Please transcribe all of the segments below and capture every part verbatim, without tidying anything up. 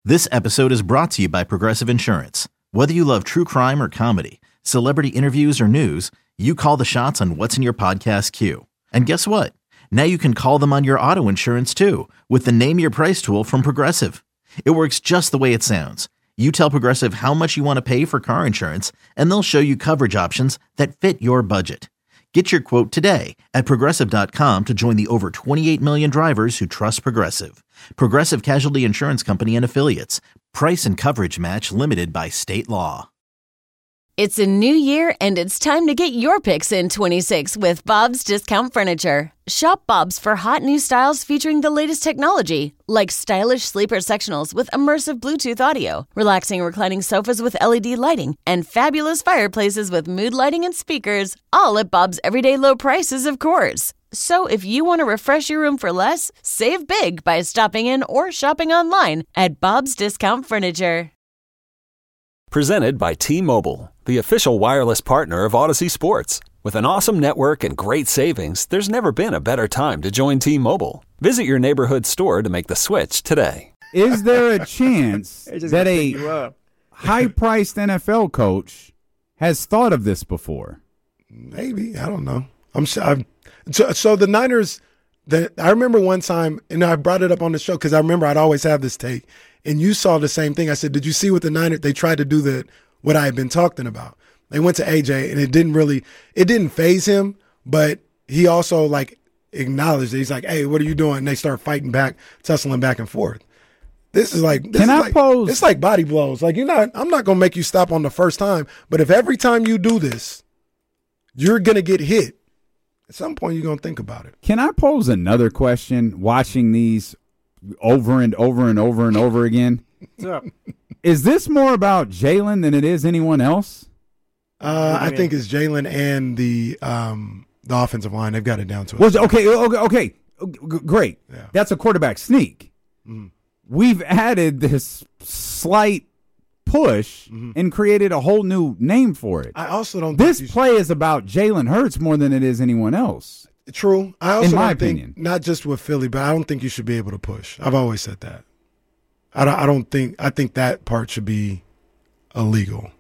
This episode is brought to you by Progressive Insurance. Whether you love true crime or comedy, celebrity interviews or news, you call the shots on what's in your podcast queue. And guess what? Now you can call them on your auto insurance too with the Name Your Price tool from Progressive. It works just the way it sounds. You tell Progressive how much you want to pay for car insurance, and they'll show you coverage options that fit your budget. Get your quote today at Progressive dot com to join the over twenty-eight million drivers who trust Progressive. Progressive Casualty Insurance Company and Affiliates. Price and coverage match limited by state law. It's a new year, and it's time to get your picks in twenty-six with Bob's Discount Furniture. Shop Bob's for hot new styles featuring the latest technology, like stylish sleeper sectionals with immersive Bluetooth audio, relaxing reclining sofas with L E D lighting, and fabulous fireplaces with mood lighting and speakers, all at Bob's everyday low prices, of course. So if you want to refresh your room for less, save big by stopping in or shopping online at Bob's Discount Furniture. Presented by T-Mobile, the official wireless partner of Odyssey Sports. With an awesome network and great savings, there's never been a better time to join T-Mobile. Visit your neighborhood store to make the switch today. Is there a chance that a high-priced N F L coach has thought of this before? Maybe. I don't know. I'm sure. I'm, so, so the Niners, the, I remember one time, and I brought it up on the show because I remember I'd always have this take, and you saw the same thing. I said, did you see what the Niners, they tried to do the, what I had been talking about. They went to A J, and it didn't really, it didn't faze him, but he also, like, acknowledged it. He's like, hey, what are you doing? And they start fighting back, tussling back and forth. This is like, this Can is I like, pose? It's like body blows. Like, you're not, I'm not going to make you stop on the first time, but if every time you do this, you're going to get hit, at some point you're going to think about it. Can I pose another question watching these over and over and over and over again? What's up? Is this more about Jalen than it is anyone else? Uh, I think it's Jalen and the um, the offensive line. They've got it down to it. Well, okay, okay, okay, G- great. Yeah. That's a quarterback sneak. Mm-hmm. We've added this slight push mm-hmm. and created a whole new name for it. I also don't. This think you play is about Jalen Hurts more than it is anyone else. should, true. I also in my don't think, opinion, not just with Philly, but I don't think you should be able to push. I've always said that. I don't, I don't think. I think that part should be illegal.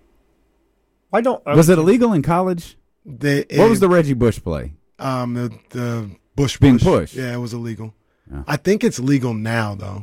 Why don't uh, was it illegal in college? They, it, What was the Reggie Bush play? um the the Bush Being push. pushed. Yeah, it was illegal. Yeah. I think it's legal now though.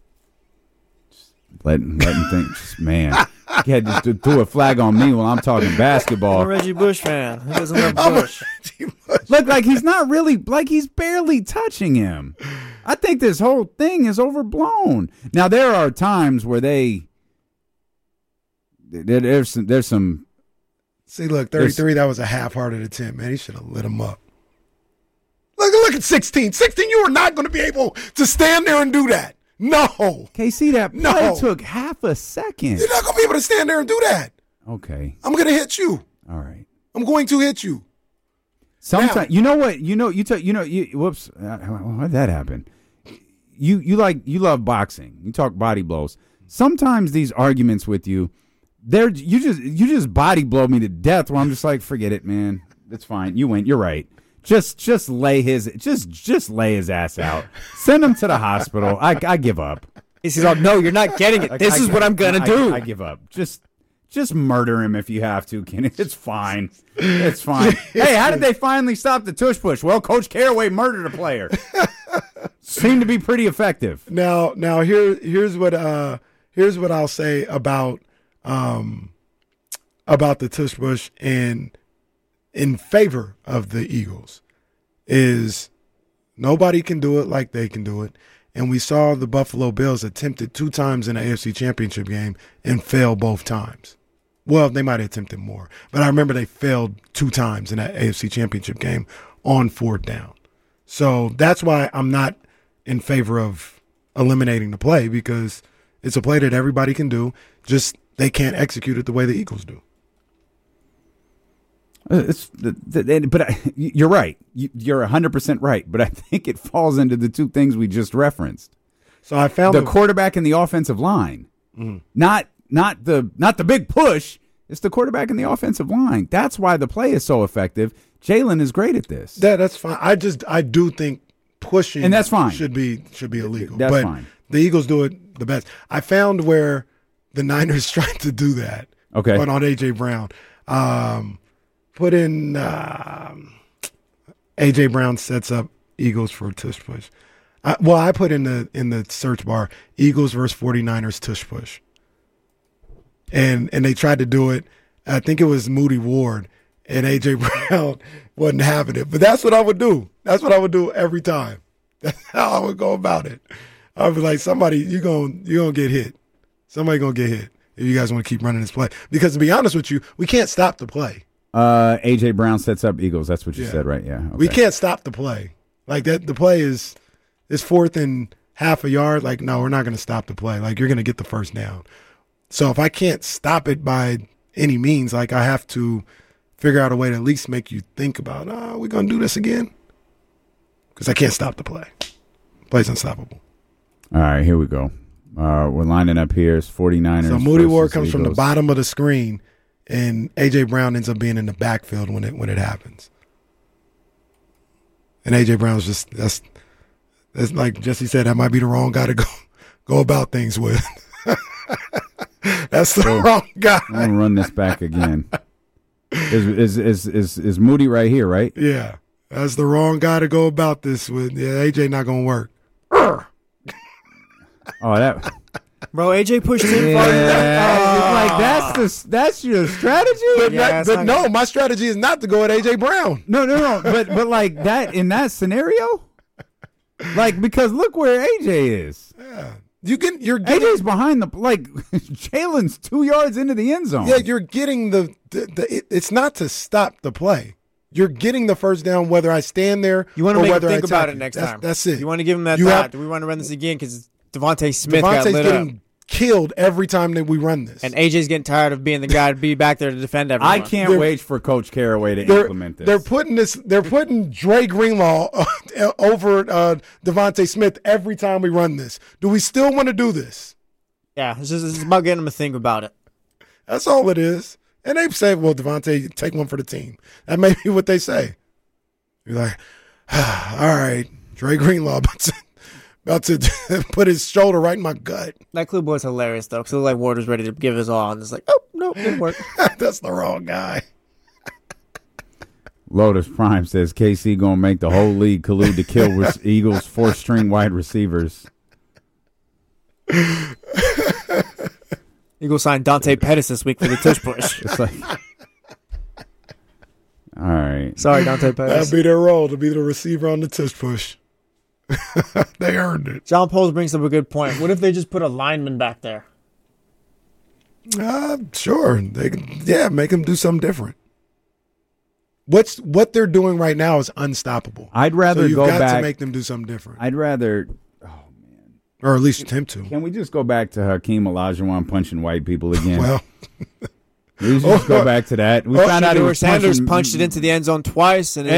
Letting letting things, man. You had to throw a flag on me while I'm talking I'm a basketball. Reggie Bush fan. Who doesn't love I'm a Bush? Reggie Bush. Look like he's not really, like he's barely touching him. I think this whole thing is overblown. Now there are times where they there, there's some, there's some. See, look, thirty-three. That was a half-hearted attempt, man. He should have lit him up. Look, look at sixteen. sixteen, you are not going to be able to stand there and do that. No. K C, that play No. took half a second. You're not going to be able to stand there and do that. Okay, I'm going to hit you. all right. I'm going to hit you. Sometimes you know what you know you t- you know you whoops uh, how did that happen? You you like you love boxing. You talk body blows. Sometimes these arguments with you, they're you just you just body blow me to death. Where I'm just like, forget it, man. That's fine. You win. You're right. Just just lay his just just lay his ass out. Send him to the hospital. I I give up. He's all, no, you're not getting it. This I- is what I'm gonna I- do. I, I give up. Just just murder him if you have to, Kenny. It's fine. It's fine. Hey, how did they finally stop the tush push? Well, Coach Caraway murdered a player. Seemed to be pretty effective. Now, now here, here's what, uh, here's what I'll say about, um, about the tush push and in favor of the Eagles is nobody can do it like they can do it. And we saw the Buffalo Bills attempt it two times in the A F C Championship game and fail both times. Well, they might have attempted more, but I remember they failed two times in that A F C Championship game on fourth down. So that's why I'm not in favor of eliminating the play, because it's a play that everybody can do, just they can't execute it the way the Eagles do. It's, but I, you're right. You're one hundred percent right. But I think it falls into the two things we just referenced. So I found the a, quarterback and the offensive line, mm. not not the not the big push. It's the quarterback and the offensive line. That's why the play is so effective. Jalen is great at this. That that's fine. I just I do think pushing and that's fine. should be should be illegal. That's but fine. The Eagles do it the best. I found where the Niners tried to do that. Okay. On, on A J. Brown. Um, put in um, A J. Brown sets up Eagles for a tush push. I, well, I put in the in the search bar Eagles versus 49ers tush push. And and they tried to do it. I think it was Moody Ward, and A J. Brown wasn't having it. But that's what I would do. That's what I would do every time. That's how I would go about it. I would be like, somebody, you're going you're gonna get hit. Somebody going to get hit if you guys want to keep running this play. Because to be honest with you, we can't stop the play. Uh, A J. Brown sets up Eagles. That's what you Yeah. said, right? Yeah. Okay. We can't stop the play. Like that, the play is is fourth and half a yard. Like, no, we're not going to stop the play. Like, you're going to get the first down. So if I can't stop it by any means, like I have to figure out a way to at least make you think about, oh, are we going to do this again? Because I can't stop the play. Play's unstoppable. All right, here we go. Uh, we're lining up here. It's 49ers. So Moody Ward versus comes from the Eagles. bottom of the screen, and A J. Brown ends up being in the backfield when it when it happens. And A J. Brown's just that's that's like Jesse said, that might be the wrong guy to go go about things with. That's the So, wrong guy. I'm gonna run this back again. Is is is is is Moody right here? Right? Yeah, that's the wrong guy to go about this with. Yeah, A J not gonna work. Oh, that. Bro, A J pushed in. Yeah, far it's like that's the that's your strategy. But, Yeah, that- it's but not- no, my strategy is not to go at A J. Brown. No, no, no. But but like that in that scenario, like because look where A J is. You get you're A getting J's behind the like Jalen's two yards into the end zone. yeah, you're getting the, the, the it, it's not to stop the play. You're getting the first down whether I stand there You want or to make him whether think I about attack it you. next that's, time. That's it. You want to give him that You thought. have- Do we want to run this again? Because Devontae Smith got Devontae's lit getting up. killed every time that we run this. And A J's getting tired of being the guy to be back there to defend everyone. I can't They're- wait for Coach Caraway to they're, implement this. they're putting this. They're putting Dre Greenlaw uh, over uh, Devontae Smith every time we run this. Do we still want to do this? Yeah, it's just it's about getting him to think about it. That's all it is. And they say, "Well, Devontae, take one for the team." That may be what they say. You're like, ah, all right, Dre Greenlaw about to, about to put his shoulder right in my gut. That clip was hilarious, though, because it looked like Ward was ready to give his all, and it's like, oh, no, it didn't work. That's the wrong guy. Lotus Prime says K C gonna make the whole league collude to kill with Eagles four string wide receivers. Eagles signed Dante Pettis this week for the tush push. It's like, all right. Sorry, Dante That'd Pettis. be their role to be the receiver on the tush push. They earned it. John Poles brings up a good point. What if they just put a lineman back there? Uh, sure. They can, yeah, make them do something different. What's what they're doing right now is unstoppable. I'd rather so you've go got back. to make them do something different, I'd rather. or at least attempt to. Can we just go back to Hakeem Olajuwon punching white people again? Well, we should just go back to that. We Oh, found out he Shador was Sanders punching- punched it into the end zone twice, and it's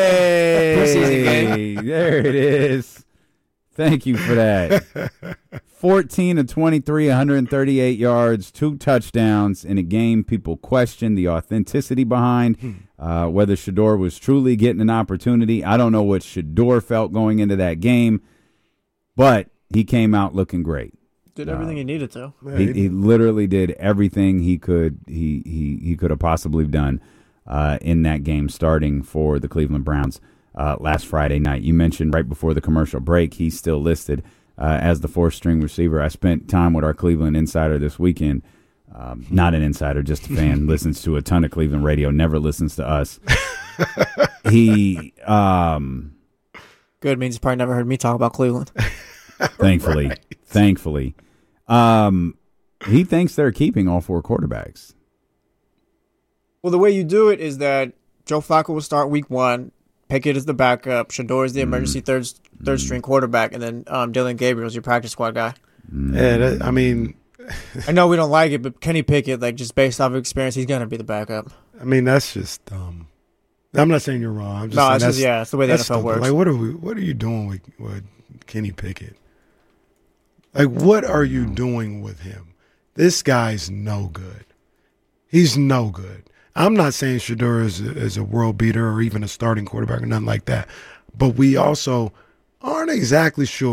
Hey, there it is. Thank you for that. fourteen of twenty-three, one hundred thirty-eight yards, two touchdowns in a game people questioned the authenticity behind, uh, whether Shador was truly getting an opportunity. I don't know what Shador felt going into that game, but he came out looking great. did everything he needed to. He, he literally did everything he could he he, he could have possibly done uh, in that game, starting for the Cleveland Browns uh, last Friday night. You mentioned right before the commercial break, he's still listed uh, as the fourth string receiver. I spent time with our Cleveland insider this weekend. Um, not an insider, just a fan. Listens to a ton of Cleveland radio. Never listens to us. he, um, Good means he's probably never heard me talk about Cleveland. thankfully, Right. thankfully, um, he thinks they're keeping all four quarterbacks. Well, the way you do it is that Joe Flacco will start week one. Pickett is the backup. Shador is the emergency third third string quarterback, and then um, Dylan Gabriel is your practice squad guy. yeah, that, I mean, I know we don't like it, but Kenny Pickett, like just based off of experience, he's gonna be the backup. I mean that's just dumb. I'm not saying you're wrong. I'm just No, saying it's that's, just yeah, it's the way the N that's F L stupid. works. Like, what are we? What are you doing with, with Kenny Pickett? Like, what are you doing with him? This guy's no good. He's no good. I'm not saying Shador is a, is a world beater or even a starting quarterback or nothing like that. But we also aren't exactly sure.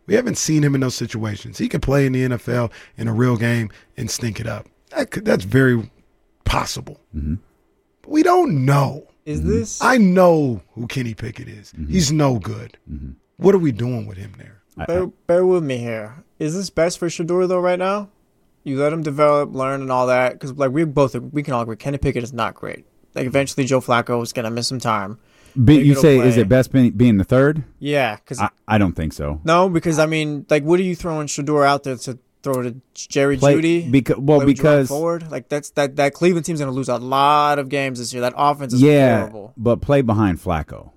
We haven't seen him in those situations. He could play in the N F L in a real game and stink it up. That could, that's very possible. Mm-hmm. But we don't know. Is mm-hmm. this? I know who Kenny Pickett is. Mm-hmm. He's no good. Mm-hmm. What are we doing with him there? Bear, bear with me here. Is this best for Shedeur, though, right now? You let him develop, learn, and all that. Because, like, we both we can all agree, Kenny Pickett is not great. Like, eventually Joe Flacco is going to miss some time. But you say, play. Is it best being, being the third? Yeah. Cause I, I don't think so. No, because, I mean, like, what are you throwing Shedeur out there to throw to Jerry play, Jeudy? Beca- well, because forward? Like, that's that, that Cleveland team's going to lose a lot of games this year. That offense is yeah, horrible. But play behind Flacco.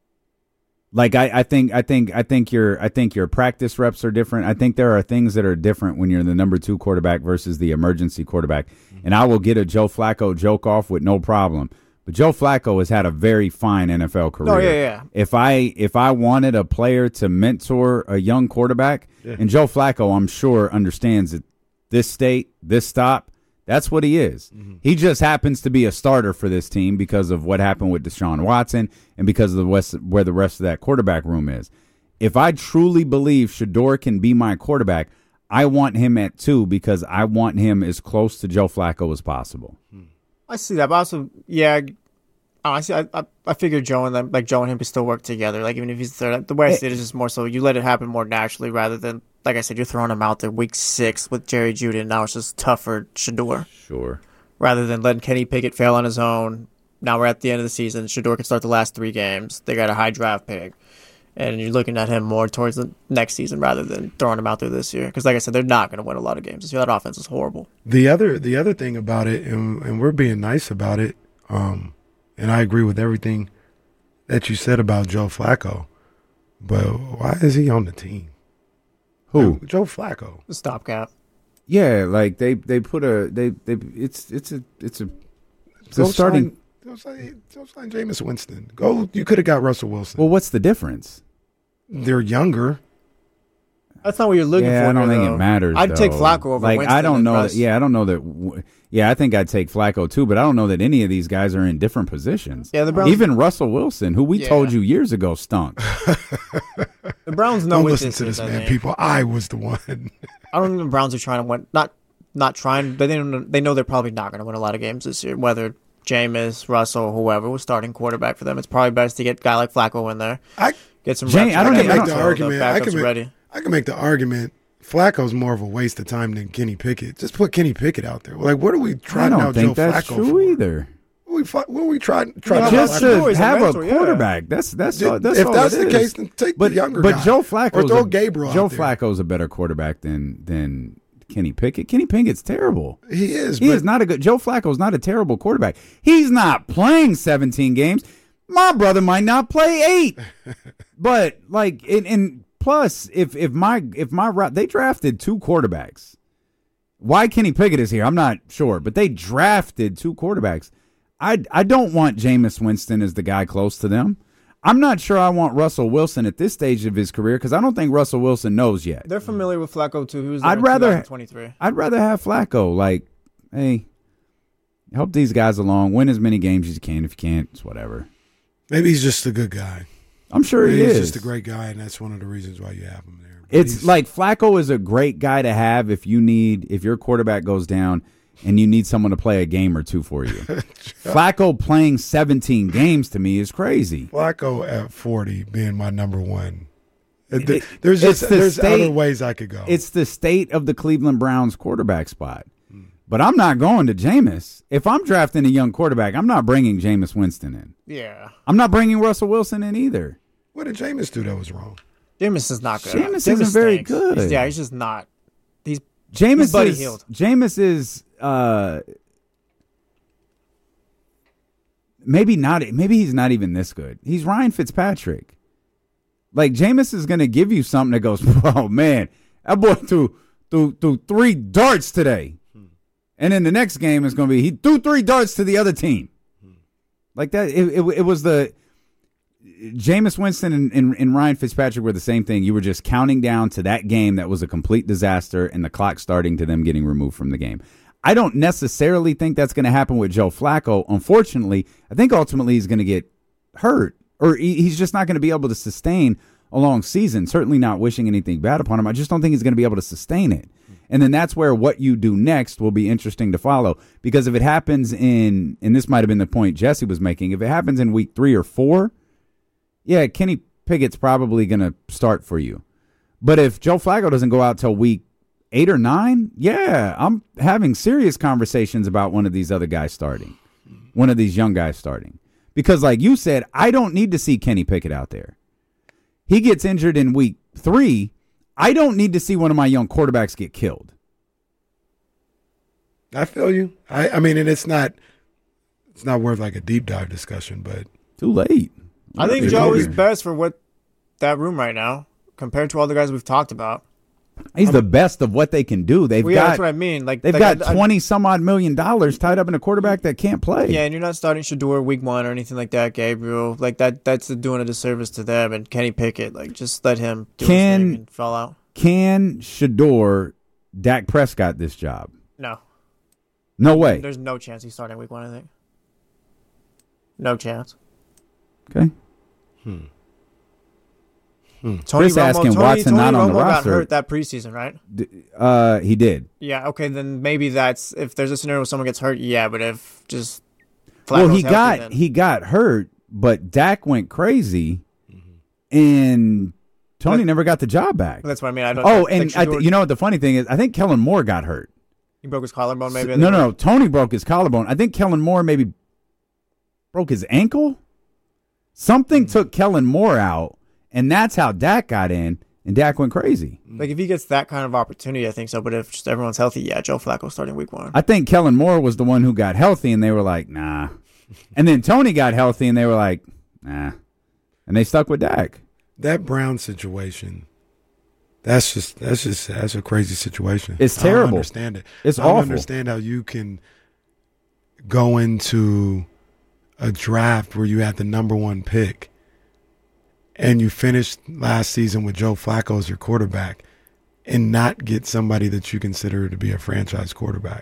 Like I, I think I think I think your I think your practice reps are different. I think there are things that are different when you're the number two quarterback versus the emergency quarterback. And I will get a Joe Flacco joke off with no problem. But Joe Flacco has had a very fine N F L career. Oh, yeah, yeah. If I if I wanted a player to mentor a young quarterback, yeah. and Joe Flacco, I'm sure, understands that this state, this stop, that's what he is. Mm-hmm. He just happens to be a starter for this team because of what happened with Deshaun Watson and because of the West, where the rest of that quarterback room is. If I truly believe Shedeur can be my quarterback, I want him at two because I want him as close to Joe Flacco as possible. I see that, but also, yeah, I see. I, I I figured Joe and them, like Joe and him, could still work together. Like even if he's third, the way I see it is just more so you let it happen more naturally rather than, like I said, you're throwing him out there week six with Jerry Jeudy, and now it's just tough for Shedeur. Sure. Rather than letting Kenny Pickett fail on his own. Now we're at the end of the season. Shedeur can start the last three games. They got a high draft pick. And you're looking at him more towards the next season rather than throwing him out there this year. Because, like I said, they're not going to win a lot of games this year. That offense is horrible. The other the other thing about it, and, and we're being nice about it, um, and I agree with everything that you said about Joe Flacco, but why is he on the team? Who? Joe Flacco. The stopgap. Yeah, like they, they put a they they it's it's a it's a it's a go starting. Sign, go sign, go sign Jameis Winston. Go. You could have got Russell Wilson. Well, what's the difference? They're younger. That's not what you're looking yeah, for. I don't here, think though. it matters. I'd though. take Flacco over like, Winston. I don't know. Russ. That, yeah, I don't know that. Yeah, I think I'd take Flacco too, but I don't know that any of these guys are in different positions. Yeah, the Browns, even Russell Wilson, who we yeah. told you years ago stunk. The Browns know don't what listen this to this is, man, I think. people. I was the one. I don't think the Browns are trying to win. Not not trying, but they don't, they know they're probably not going to win a lot of games this year. Whether Jameis, Russell, whoever was starting quarterback for them, it's probably best to get a guy like Flacco in there. I get some. Jay, reps I don't I know. can I make don't, the argument. The I can make, ready. I can make the argument. Flacco's more of a waste of time than Kenny Pickett. Just put Kenny Pickett out there. Like, what are we trying I to don't out think Joe that's Flacco true for? either. What are we, what are we trying try Yeah, to Just Flacco to is a have mentor, a yeah. quarterback. That's that's all, that's if all that's it the is. case, then take but, the younger but guy. Joe Flacco or throw Gabriel. Joe out there. Flacco's a better quarterback than than Kenny Pickett. Kenny Pickett's terrible. He is. He but is not a good. Joe Flacco's not a terrible quarterback. He's not playing seventeen games. My brother might not play eight. But like, and, and plus, if if my if my route, they drafted two quarterbacks. Why Kenny Pickett is here, I'm not sure, but they drafted two quarterbacks. I I don't want Jameis Winston as the guy close to them. I'm not sure I want Russell Wilson at this stage of his career because I don't think Russell Wilson knows yet. They're familiar with Flacco too. He was there I'd in rather twenty-three. I'd rather have Flacco. Like, hey, help these guys along. Win as many games as you can. If you can't, it's whatever. Maybe he's just a good guy. I'm sure Maybe he he's is. just a great guy, and that's one of the reasons why you have him there. But It's he's- like Flacco is a great guy to have if you need if your quarterback goes down and you need someone to play a game or two for you. Flacco playing seventeen games to me is crazy. Flacco at forty being my number one. It- It- there's it's just the there's state- other ways I could go. It's the state of the Cleveland Browns quarterback spot. But I'm not going to Jameis. If I'm drafting a young quarterback, I'm not bringing Jameis Winston in. Yeah, I'm not bringing Russell Wilson in either. What did Jameis do that was wrong? Jameis is not good. Jameis isn't very stinks. good. He's- yeah, he's just not. He's Jameis He's Buddy is Hield. Jameis is uh, maybe not. Maybe he's not even this good. He's Ryan Fitzpatrick. Like Jameis is going to give you something that goes, oh man, that boy threw threw threw three darts today, and then the next game is going to be he threw three darts to the other team. Like that, it, it, it was the Jameis Winston and, and, and Ryan Fitzpatrick were the same thing. You were just counting down to that game that was a complete disaster and the clock starting to them getting removed from the game. I don't necessarily think that's going to happen with Joe Flacco. Unfortunately, I think ultimately he's going to get hurt or he, he's just not going to be able to sustain a long season. Certainly not wishing anything bad upon him. I just don't think he's going to be able to sustain it. And then that's where what you do next will be interesting to follow. Because if it happens in, and this might have been the point Jesse was making, if it happens in week three or four, yeah, Kenny Pickett's probably going to start for you. But if Joe Flacco doesn't go out till week eight or nine, yeah, I'm having serious conversations about one of these other guys starting, one of these young guys starting. Because like you said, I don't need to see Kenny Pickett out there. He gets injured in week three. I don't need to see one of my young quarterbacks get killed. I feel you. I, I mean, and it's not it's not worth like a deep dive discussion, but too late. I think Joe is best for what that room right now compared to all the guys we've talked about. He's the best of what they can do. They've well, yeah, got that's what I mean. Like they've like, got I, twenty some odd million dollars tied up in a quarterback that can't play. Yeah, and you're not starting Shador week one or anything like that, Gabriel. Like that that's doing a disservice to them. And Kenny Pickett, like just let him do can, his thing and fall out. Can Shador Dak Prescott this job? No. No way. There's no chance he's starting week one, I think. No chance. Okay. Hmm. Hmm. Tony Chris Romo, asking Tony, Watson Tony not on Romo the got roster. hurt that preseason, right? Uh, he did. Yeah. Okay. Then maybe that's if there's a scenario where someone gets hurt. Yeah, but if just Flacco's well, he healthy, got then. he got hurt, but Dak went crazy, mm-hmm. and Tony but, never got the job back. That's what I mean. I don't. Oh, like and I th- you know what the funny thing is? I think Kellen Moore got hurt. He broke his collarbone, maybe. So, no, no, no. Tony broke his collarbone. I think Kellen Moore maybe broke his ankle. Something mm-hmm. took Kellen Moore out, and that's how Dak got in, and Dak went crazy. Like, if he gets that kind of opportunity, I think so. But if just everyone's healthy, yeah, Joe Flacco starting week one. I think Kellen Moore was the one who got healthy, and they were like, nah. And then Tony got healthy, and they were like, nah. And they stuck with Dak. That Brown situation, that's just that's just that's a crazy situation. It's terrible. I don't understand it. It's I don't awful. understand how you can go into a draft where you had the number one pick and you finished last season with Joe Flacco as your quarterback and not get somebody that you consider to be a franchise quarterback.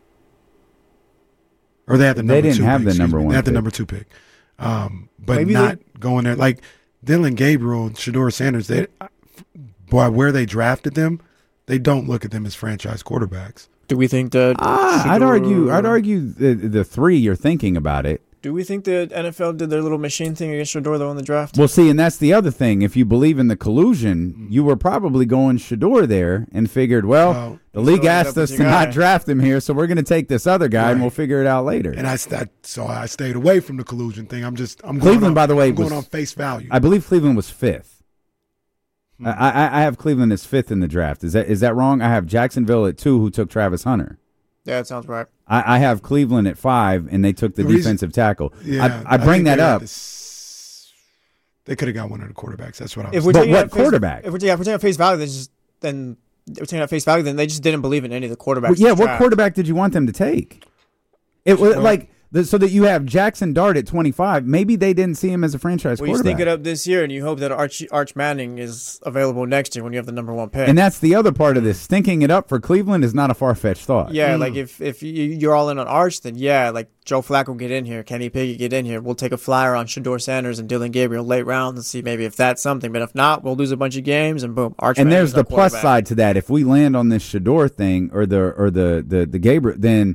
Or they had the number they didn't two have pick, the number me. one They had the pick. number two pick. Um, but Maybe not they- going there. Like Dylan Gabriel, Shador Sanders, they, boy, where they drafted them, they don't look at them as franchise quarterbacks. Do we think that? Ah, I'd Shador- argue. I'd argue the the three you're thinking about it. Do we think the N F L did their little machine thing against Shador though in the draft? Well, see, and that's the other thing. If you believe in the collusion, you were probably going Shador there and figured, well, Well, the league so end asked up with us to your not guy. draft him here, so we're going to take this other guy and Right. we'll figure it out later. And I, st- so I stayed away from the collusion thing. I'm just I'm Cleveland, going on, by the way, I'm going was- on face value. I believe Cleveland was fifth. Hmm. I, I, I have Cleveland as fifth in the draft. Is that is that wrong? I have Jacksonville at two, who took Travis Hunter. Yeah, that sounds right. I, I have Cleveland at five, and they took the, The reason- defensive tackle. yeah, I, I bring think that they had up. this- they could have got one of the quarterbacks. That's what I was. If we're But taking what at face- quarterback? If we're, yeah, if we're taking at face value, then just then if we're taking at face value, then they just didn't believe in any of the quarterbacks. Well, yeah, in the what draft. quarterback did you want them to take? It was Well- like the, so that you have Jackson Dart at twenty-five. Maybe they didn't see him as a franchise Well, you quarterback. stink it up this year, and you hope that Arch Arch Manning is available next year when you have the number one pick. And that's the other part of this. Stinking it up for Cleveland is not a far-fetched thought. yeah, like if if you, you're all in on Arch, then yeah, like Joe Flacco get in here, Kenny Pickett get in here. We'll take a flyer on Shador Sanders and Dylan Gabriel late rounds and see maybe if that's something. But if not, we'll lose a bunch of games and boom, Arch. And Manning there's is our the plus quarterback. side to that. If we land on this Shador thing or the or the the the Gabriel, then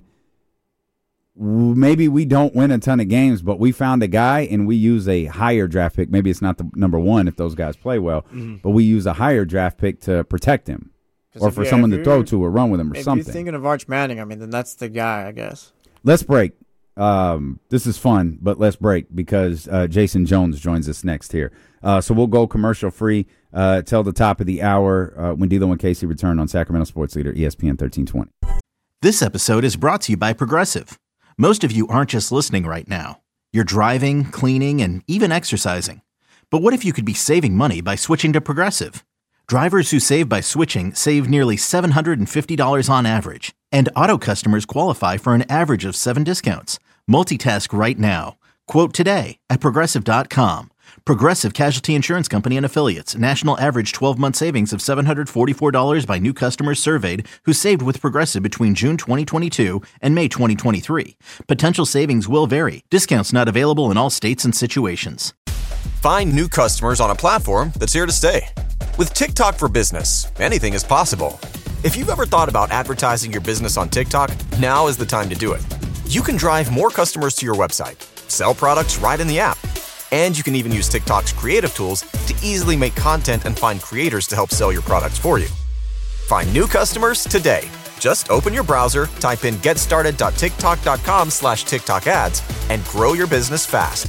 maybe we don't win a ton of games, but we found a guy and we use a higher draft pick. Maybe it's not the number one if those guys play well, Mm-hmm. but we use a higher draft pick to protect him 'Cause or if- for yeah, someone if to throw you're- to or run with him or If something. you're thinking of Arch Manning, I mean, then that's the guy, I guess. Let's break. Um, this is fun, but let's break because uh, Jason Jones joins us next here. Uh, so we'll go commercial free uh, till the top of the hour uh, when D'Lo and Casey return on Sacramento Sports Leader E S P N thirteen twenty. This episode is brought to you by Progressive. Most of you aren't just listening right now. You're driving, cleaning, and even exercising. But what if you could be saving money by switching to Progressive? Drivers who save by switching save nearly seven hundred fifty dollars on average. And auto customers qualify for an average of seven discounts. Multitask right now. Quote today at Progressive dot com. Progressive Casualty Insurance Company and Affiliates. National average twelve-month savings of seven hundred forty-four dollars by new customers surveyed who saved with Progressive between June twenty twenty-two and May twenty twenty-three. Potential savings will vary. Discounts not available in all states and situations. Find new customers on a platform that's here to stay. With TikTok for Business, anything is possible. If you've ever thought about advertising your business on TikTok, now is the time to do it. You can drive more customers to your website, sell products right in the app, and you can even use TikTok's creative tools to easily make content and find creators to help sell your products for you. Find new customers today. Just open your browser, type in getstarted.tiktok.com slash TikTok ads, and grow your business fast.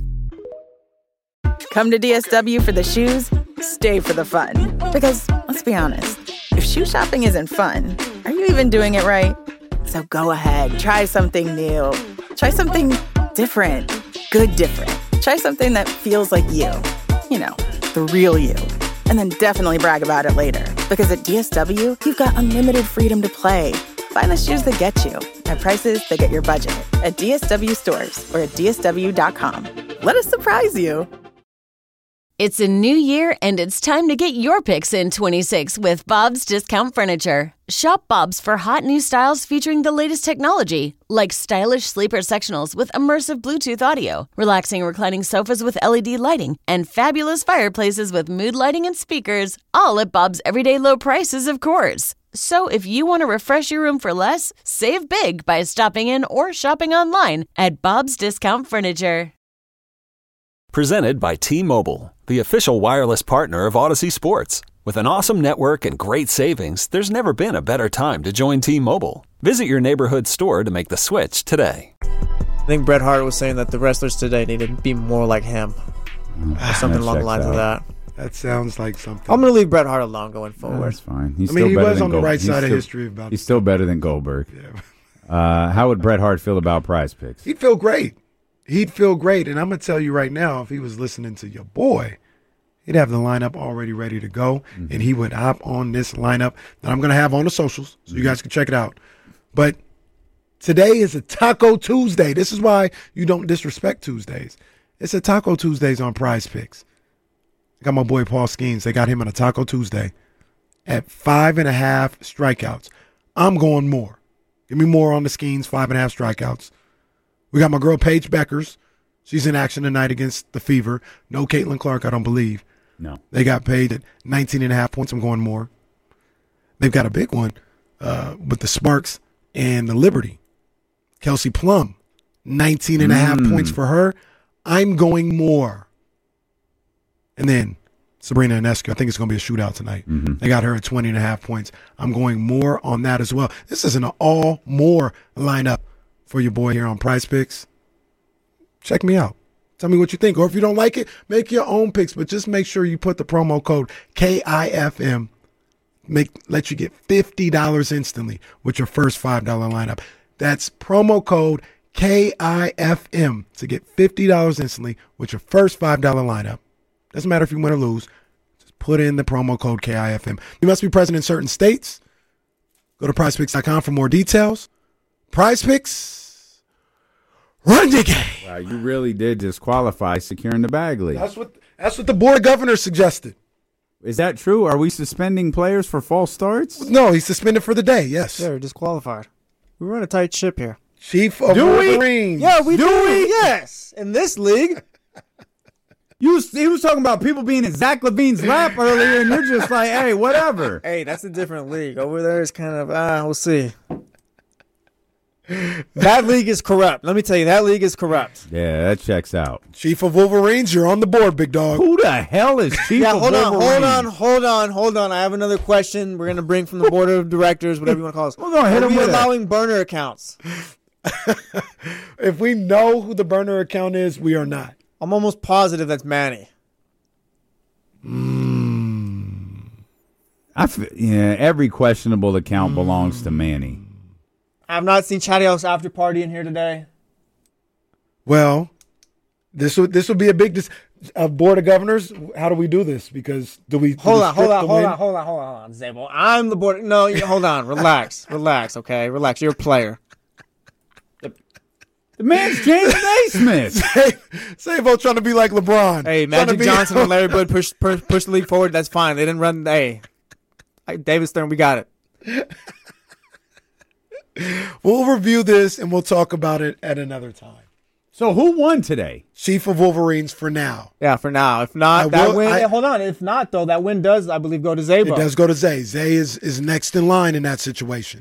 Come to D S W for the shoes, stay for the fun. Because, let's be honest, if shoe shopping isn't fun, are you even doing it right? So go ahead, try something new. Try something different. Good different. Try something that feels like you. You know, the real you. And then definitely brag about it later. Because at D S W, you've got unlimited freedom to play. Find the shoes that get you at prices that get your budget at D S W stores or at D S W dot com. Let us surprise you. It's a new year, and it's time to get your picks in twenty-six with Bob's Discount Furniture. Shop Bob's for hot new styles featuring the latest technology, like stylish sleeper sectionals with immersive Bluetooth audio, relaxing reclining sofas with L E D lighting, and fabulous fireplaces with mood lighting and speakers, all at Bob's everyday low prices, of course. So if you want to refresh your room for less, save big by stopping in or shopping online at Bob's Discount Furniture. Presented by T-Mobile, the official wireless partner of Odyssey Sports. With an awesome network and great savings, there's never been a better time to join T-Mobile. Visit your neighborhood store to make the switch today. I think Bret Hart was saying that the wrestlers today need to be more like him. Or something along the lines of that. That sounds like something. I'm going to leave Bret Hart alone going forward. No, that's fine. He's I mean, still he better was than on the Gold- right he's side of still- history about He's still better than Goldberg. Yeah. Uh, how would Bret Hart feel about Prize Picks? He'd feel great. He'd feel great. And I'm going to tell you right now, if he was listening to your boy, he'd have the lineup already ready to go. Mm-hmm. And he would hop on this lineup that I'm going to have on the socials so mm-hmm. you guys can check it out. But today is a Taco Tuesday. This is why you don't disrespect Tuesdays. It's a Taco Tuesdays on Prize Picks. I got my boy Paul Skeens. They got him on a Taco Tuesday at five and a half strikeouts. I'm going more. Give me more on the Skeens, five and a half strikeouts. We got my girl Paige Beckers. She's in action tonight against the Fever. No Caitlin Clark, I don't believe. No. They got paid at nineteen and a half points. I'm going more. They've got a big one uh, with the Sparks and the Liberty. Kelsey Plum, nineteen and a half Mm. points for her. I'm going more. And then Sabrina Ionescu, I think it's going to be a shootout tonight. Mm-hmm. They got her at twenty and a half points. I'm going more on that as well. This is an all-more lineup for your boy here on Prize Picks. Check me out. Tell me what you think. Or if you don't like it, make your own picks. But just make sure you put the promo code K I F M. Make let you get fifty dollars instantly with your first five dollar lineup. That's promo code K I F M to get fifty dollars instantly with your first five dollar lineup. Doesn't matter if you win or lose. Just put in the promo code K I F M. You must be present in certain states. Go to prize picks dot com for more details. Prize Picks, run your game. Wow, you really did just qualify securing the bag league. That's what that's what the board of governors suggested. Is that true? Are we suspending players for false starts? No, he's suspended for the day. Yes. Yeah, we're disqualified. We run a tight ship here. Chief of Do we? Wolverines. Yeah, we do. Do we? Yes. In this league. You was, he was talking about people being in Zach Levine's lap earlier, and you're just like, hey, whatever. Hey, that's a different league. Over there is kind of, ah, we'll see. That league is corrupt. Let me tell you, that league is corrupt. Yeah, that checks out. Chief of Wolverines, you're on the board, big dog. Who the hell is Chief Yeah, of hold on, Wolverines? hold on, hold on, hold on. I have another question we're going to bring from the board of directors, whatever you want to call us. Hold on, hit Are him we with it. allowing burner accounts? If we know who the burner account is, we are not. I'm almost positive that's Manny. I f- yeah, every questionable account belongs to Manny. I've not seen Chatty House after party in here today. Well, this would this would be a big dis- uh, board of governors. How do we do this? Because do we do Hold we on, hold strip on, the hold win? on, hold on, hold on, hold on, Zabel. I'm the board. No, you, hold on. Relax, relax. Okay, relax. You're a player. The man's James Naismith. Savo trying to be like LeBron. Hey, Trying to Magic be- Johnson and Larry Bird push, push push the league forward. That's fine. They didn't run. Hey, Hey, David Stern, we got it. We'll review this and we'll talk about it at another time. So who won today? Chief of Wolverines for now. Yeah, for now. If not, I that will- win. I- hold on. If not, though, that win does, I believe, go to Zabo. It does go to Zay. Zay is, is next in line in that situation.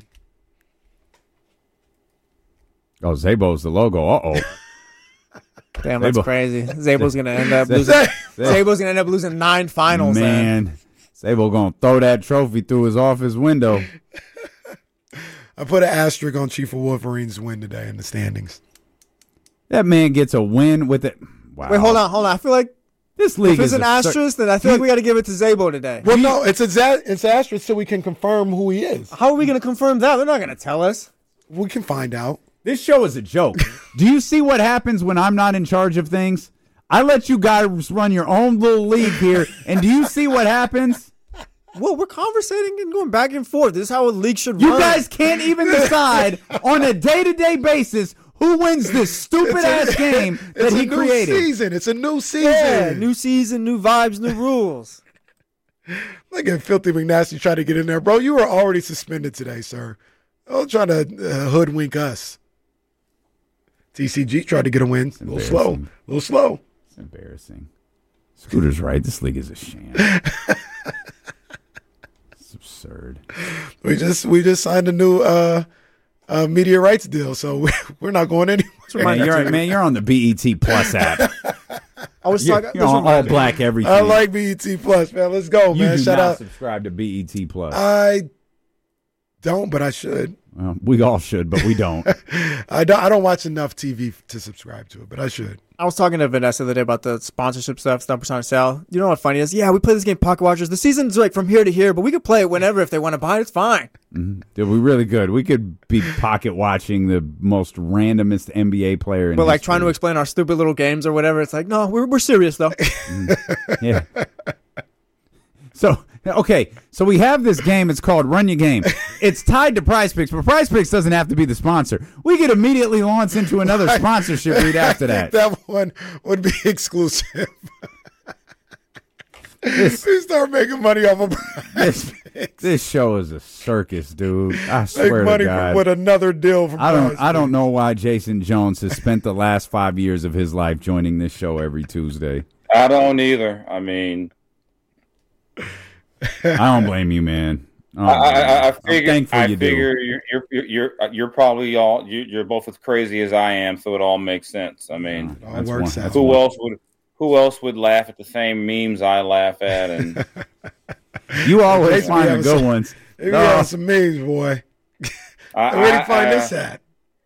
Oh, Zabo's the logo. Uh-oh. Damn, that's Zabo. crazy. Zabo's going to end up Zay- losing. Zay. Zabo's going to end up losing nine finals. then. Man, Zabo going to throw that trophy through his office window. I put an asterisk on Chief of Wolverines' win today in the standings. That man gets a win with it. Wow. Wait, hold on, hold on. I feel like This league if it's is an a cir- asterisk, then I feel like we got to give it to Zabo today. Well, no, it's a za- it's an asterisk so we can confirm who he is. How are we going to confirm that? They're not going to tell us. We can find out. This show is a joke. Do you see what happens when I'm not in charge of things? I let you guys run your own little league here, and do you see what happens? Well, we're conversating and going back and forth. This is how a league should You run. guys can't even decide on a day-to-day basis who wins this stupid-ass game that It's he a new created. season. It's a new season. Yeah, new season, new vibes, new rules. Look at Filthy McNasty try to get in there. Bro, you were already suspended today, sir. Don't try to uh, hoodwink us. T C G tried to get a win. A little slow. A little slow. It's embarrassing. Scooter's right. This league is a sham. It's absurd. We just we just signed a new uh, uh, media rights deal, so we, we're not going anywhere. Man, you're, man, you're on the B E T Plus app. I was You're, talking. you're on all black everything. I like B E T Plus, man. Let's go, you man. do Shout not out. subscribe to B E T Plus. I don't, but I should. Well, we all should, but we don't. I don't. I don't watch enough T V to subscribe to it, but I should. I was talking to Vanessa the other day about the sponsorship stuff, Stump Percent Sale. You know what funny is? Yeah, we play this game, Pocket Watchers. The season's like from here to here, but we could play it whenever if they want to buy it. It's fine. Mm-hmm. Dude, we really good. We could be pocket watching the most randomest N B A player in But like history. trying to explain our stupid little games or whatever, it's like, no, we're we're serious though. Yeah. So, okay, so we have this game. It's called Run Your Game. It's tied to Prize Picks, but Prize Picks doesn't have to be the sponsor. We could immediately launch into another sponsorship read after I that. think that one would be exclusive. This, We start making money off of this, this show is a circus, dude. I make swear money to God. with another deal from I don't. Prize I don't Picks. know why Jason Jones has spent the last five years of his life joining this show every Tuesday. I don't either. I mean, I don't blame you, man. Oh, I, I, I I'm figure, thankful I you do. figure you're, you're, you're, you're probably all, you, you're both as crazy as I am, so it all makes sense. I mean, It all That's works one- out. that's who one. else would, who else would laugh at the same memes I laugh at? And You always Maybe find we the have good some- ones. Maybe No. we have some memes, boy. I, Where do you I- find I- this at?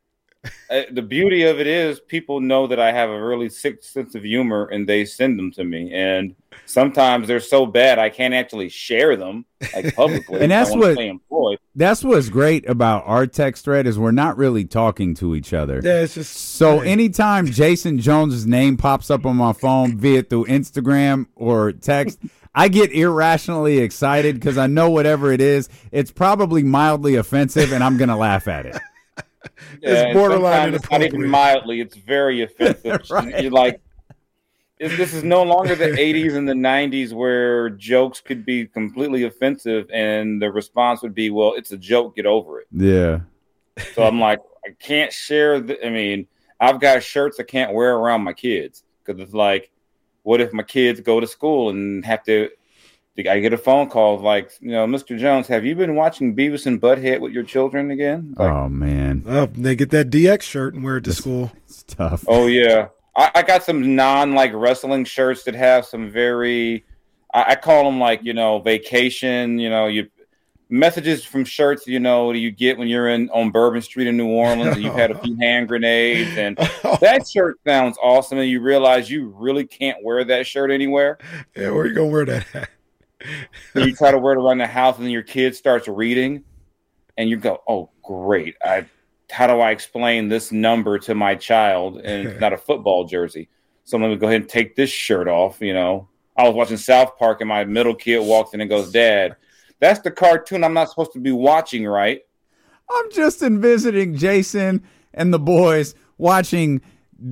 uh, the beauty of it is people know that I have a really sick sense of humor, and they send them to me. And sometimes they're so bad I can't actually share them like publicly. And that's I wanna what- stay employed. That's what's great about our text thread is we're not really talking to each other. Yeah, it's just So anytime Jason Jones's name pops up on my phone, be it through Instagram or text, I get irrationally excited because I know whatever it is, it's probably mildly offensive, and I'm gonna laugh at it. It's and borderline sometimes it's not even inappropriate. mildly; it's very offensive. Right. You're like, this this is no longer the eighties and the nineties where jokes could be completely offensive, and the response would be, "Well, it's a joke. Get over it." Yeah. So I'm like, I can't share. The, I mean, I've got shirts I can't wear around my kids because it's like, what if my kids go to school and have to? I get a phone call like, you know, Mister Jones, have you been watching Beavis and Butthead with your children again? Like, Oh man, Oh, they get that D X shirt and wear it to school. it's tough. oh yeah, I, I got some non like wrestling shirts that have some very, I, I call them like, you know, vacation. You know, you messages from shirts. You know, you get when you're in on Bourbon Street in New Orleans and you've had a few hand grenades, and that shirt sounds awesome, and you realize you really can't wear that shirt anywhere. Yeah, where you gonna wear that at? And you try to wear it around the house, and then your kid starts reading, and you go, "Oh, great! I how do I explain this number to my child?" And it's not a football jersey, so I'm going to go ahead and take this shirt off. You know, I was watching South Park, and my middle kid walks in and goes, "Dad, that's the cartoon I'm not supposed to be watching, right?" I'm just envisioning Jason and the boys watching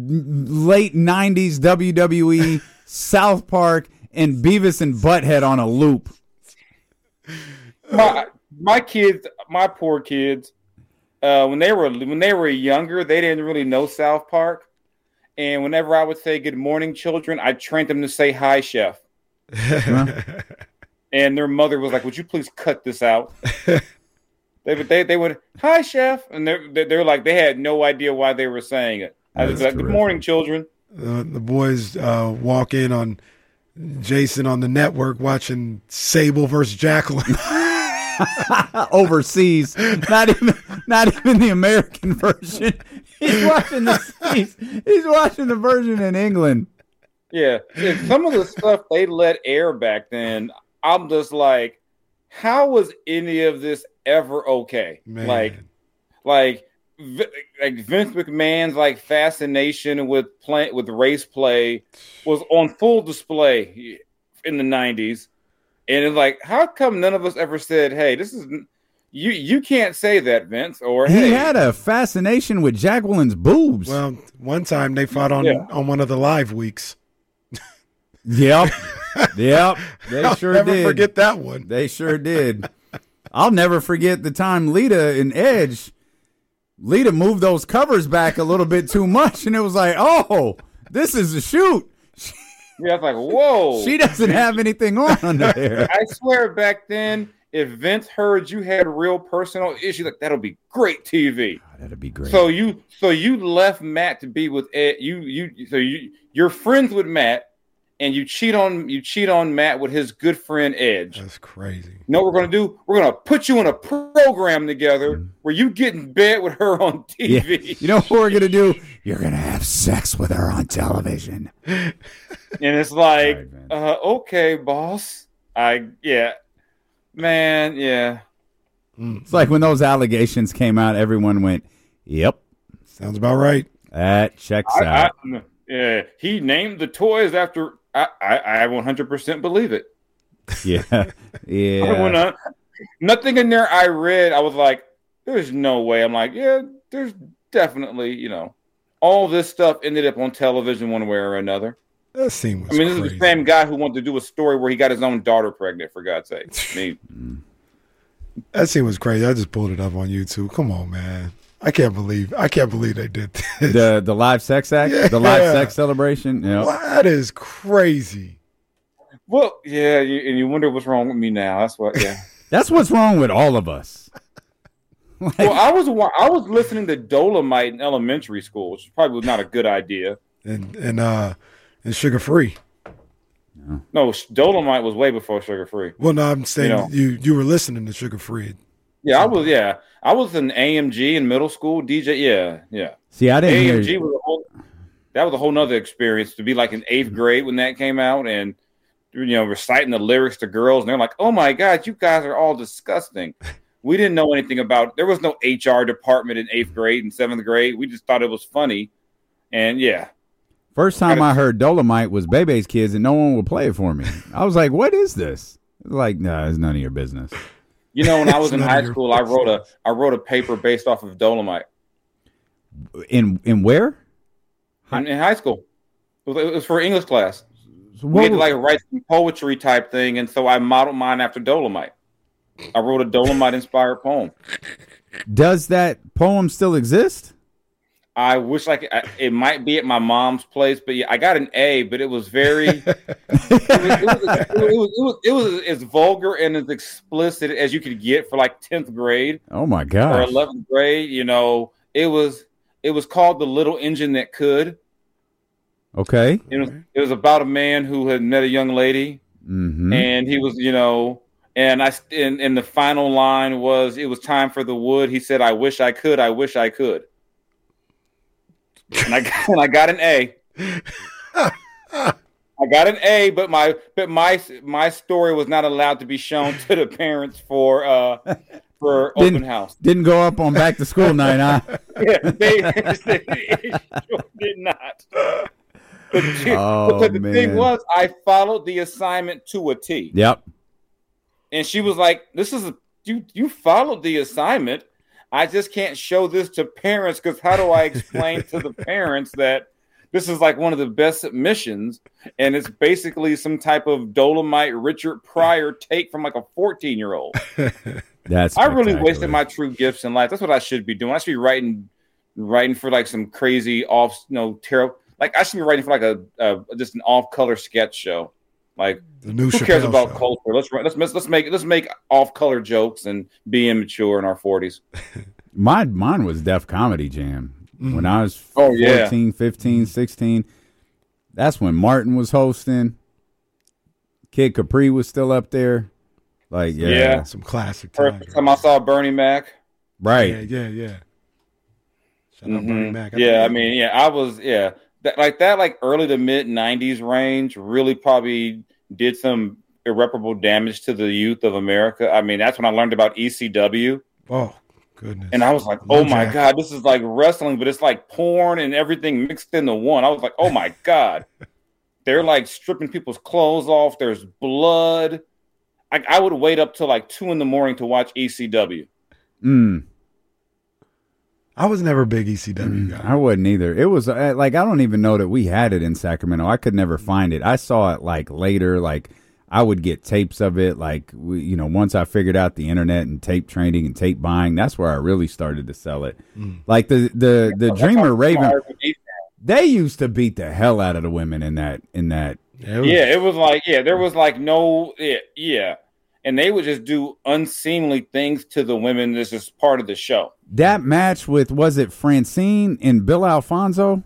late nineties W W E, South Park, and Beavis and Butthead on a loop. My my kids, my poor kids, uh, when they were when they were younger, they didn't really know South Park, And whenever I would say good morning, children, I trained them to say hi, chef. And their mother was like, would you please cut this out? they would, they, they would, hi, chef. And they're, they're like, they had no idea why they were saying it. I was like, good morning, children. Uh, the boys uh, walk in on Jason on the network watching Sable versus Jacqueline. Overseas, not even not even the American version. He's watching the he's, he's watching the version in England. Yeah, yeah, some of the stuff they let air back then, I'm just like, how was any of this ever okay? Man. Like, like, like Vince McMahon's like fascination with play with race play was on full display in the nineties. And it's like, how come none of us ever said, "Hey, this is you. You can't say that, Vince." Or he hey. had a fascination with Jacqueline's boobs. Well, one time they fought on Yeah. on one of the live weeks. Yep, yep. They I'll sure never did. forget that one. They sure did. I'll never forget the time Lita and Edge. Lita moved those covers back a little bit too much, and it was like, oh, this is a shoot. Yeah, it's like, whoa. She doesn't have anything on under there. I swear back then, if Vince heard you had real personal issues, like that'll be great T V. Oh, that'd be great. So you, so you left Matt to be with Ed. You, you, so you, you're friends with Matt, and you cheat on, you cheat on Matt with his good friend Edge. That's crazy. You know what we're gonna do? We're gonna put you in a program together Mm. where you get in bed with her on T V. Yeah. You know what we're gonna do? You're gonna have sex with her on television. And it's like, Sorry, man. uh, okay, boss. I yeah, man, yeah. It's like when those allegations came out, everyone went, "Yep, Sounds about right. that checks I, out." I, yeah, he named the toys after. I, I, I one hundred percent believe it. Yeah, I yeah. went on- nothing in there I read. I was like, "There's no way." I'm like, "Yeah, there's definitely." You know, all this stuff ended up on television one way or another. That scene was I mean, this crazy. is the same guy who wanted to do a story where he got his own daughter pregnant. For God's sake, I mean, That scene was crazy. I just pulled it up on YouTube. Come on, man. I can't believe I can't believe they did this. The the live sex act, Yeah. the live sex celebration. You know, That is crazy. well, yeah, you, and you wonder what's wrong with me now. That's what, yeah. that's what's wrong with all of us. Like, Well, I was wa- I was listening to Dolomite in elementary school, which probably was not a good idea. And and uh and sugar free. No, Dolomite was way before Sugar Free. Well, no, I'm saying You know. you you were listening to sugar free. Yeah, I was. Yeah, I was in A M G in middle school. D J. Yeah, yeah. see, I didn't A hear. M G was a whole. That was a whole nother experience to be like in eighth grade when that came out, and you know, reciting the lyrics to girls, and they're like, "Oh my God, you guys are all disgusting." We didn't know anything about. There was no H R department in eighth grade and seventh grade. We just thought it was funny, and yeah. First time I heard Dolomite was Bebe's Kids, and no one would play it for me. I was like, "What is this?" It was like, "Nah, it's none of your business." You know, when I was in It's high none of your school, I wrote a I wrote a paper based off of Dolomite In in where? in, in high school. It was, it was for English class. So We what had to was- like write some poetry type thing, and so I modeled mine after Dolomite. I wrote a Dolomite inspired poem. does that poem still exist? I wish I could. I, it might be at my mom's place, but yeah, I got an A, but it was very. it, was, it, was, it, was, it, was, it was as vulgar and as explicit as you could get for like tenth grade Oh my or gosh! eleventh grade. You know, it was it was called The Little Engine That Could. Okay. It was it was about a man who had met a young lady, Mm-hmm. and he was, you know, and I and, and the final line was, "It was time for the wood." He said, "I wish I could. I wish I could." And I got, and I got an A. I got an A, but my but my my story was not allowed to be shown to the parents for uh for open Didn't- house. Didn't go up on back to school night, huh? Yeah, they, they sure did not. But, Oh, but the man. thing was, I followed the assignment to a T. Yep. And she was like, "This is a, you. You followed the assignment. I just can't show this to parents because how do I explain to the parents that this is like one of the best submissions and it's basically some type of Dolomite Richard Pryor take from like a fourteen year old? That's I really spectacular. wasted my true gifts in life. That's what I should be doing. I should be writing, writing for like some crazy off, you know, terrible. like I should be writing for like a, a just an off-color sketch show. Like, the new who cares Chappelle about show. culture? Let's let's let's make let's make off-color jokes and be immature in our forties. My mine was Def Comedy Jam mm. when I was oh, yeah. fourteen, fifteen, sixteen. That's when Martin was hosting. Kid Capri was still up there. Like, yeah, yeah. some classic. First time I saw Bernie Mac. Right. Yeah, yeah, yeah. Shout mm-hmm. out Bernie Mac. I yeah, I mean, yeah, I was, yeah. That, like that, like early to mid nineties range really probably did some irreparable damage to the youth of America. I mean, that's when I learned about E C W. Oh, goodness. And I was like, Blue oh my Jack. God, this is like wrestling, but it's like porn and everything mixed into one. I was like, oh my God. They're like stripping people's clothes off. There's blood. I, I would wait up till like two in the morning to watch E C W. Mm. I was never a big E C W mm, guy. I wasn't either. It was uh, like, I don't even know that we had it in Sacramento. I could never find it. I saw it like later, like I would get tapes of it. Like, we, you know, once I figured out the internet and tape trading and tape buying, that's where I really started to sell it. Mm. Like the, the, the Dreamer Raven, they used to beat the hell out of the women in that, in that. It was, yeah, it was like, yeah, there was like no, yeah, yeah. And they would just do unseemly things to the women. This is part of the show. That match with, was it Francine and Bill Alfonso?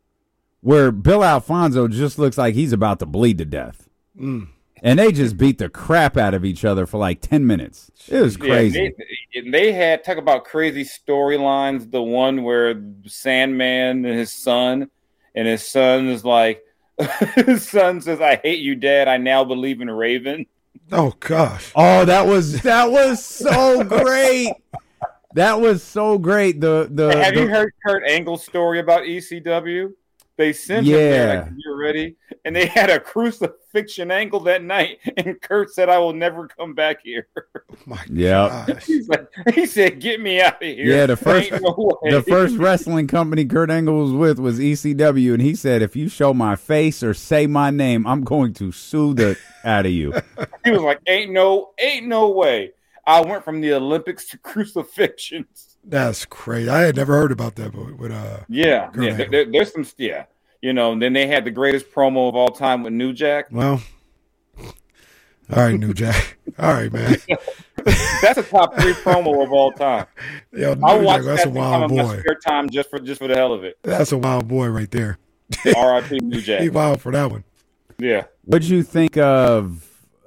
Where Bill Alfonso just looks like he's about to bleed to death. Mm. And they just beat the crap out of each other for like ten minutes. It was crazy. Yeah, they, they had, talk about crazy storylines. The one where Sandman and his son, and his son is like, his son says, I hate you, Dad. I now believe in Raven. Oh, gosh. Oh, that was that was so great. That was so great. The the Have the, you heard Kurt Angle's story about E C W? They sent yeah. him there, like, you're ready. And they had a crucifixion angle that night. And Kurt said, I will never come back here. Oh my yeah. gosh. He's like, he said, get me out of here. Yeah, the first no the first wrestling company Kurt Angle was with was E C W, and he said, if you show my face or say my name, I'm going to sue the out of you. He was like, ain't no, ain't no way. I went from the Olympics to crucifixions. That's crazy. I had never heard about that, but with uh, yeah, Kurt yeah. Angle. There, there's some, yeah, you know. And then they had the greatest promo of all time with New Jack. Well, all right, New Jack. All right, man. That's a top three promo of all time. Yo, I New watch Jack, that's that a wild in my boy. spare time just for just for the hell of it. That's a wild boy right there. R I P New Jack. He wild for that one. Yeah. What'd you think of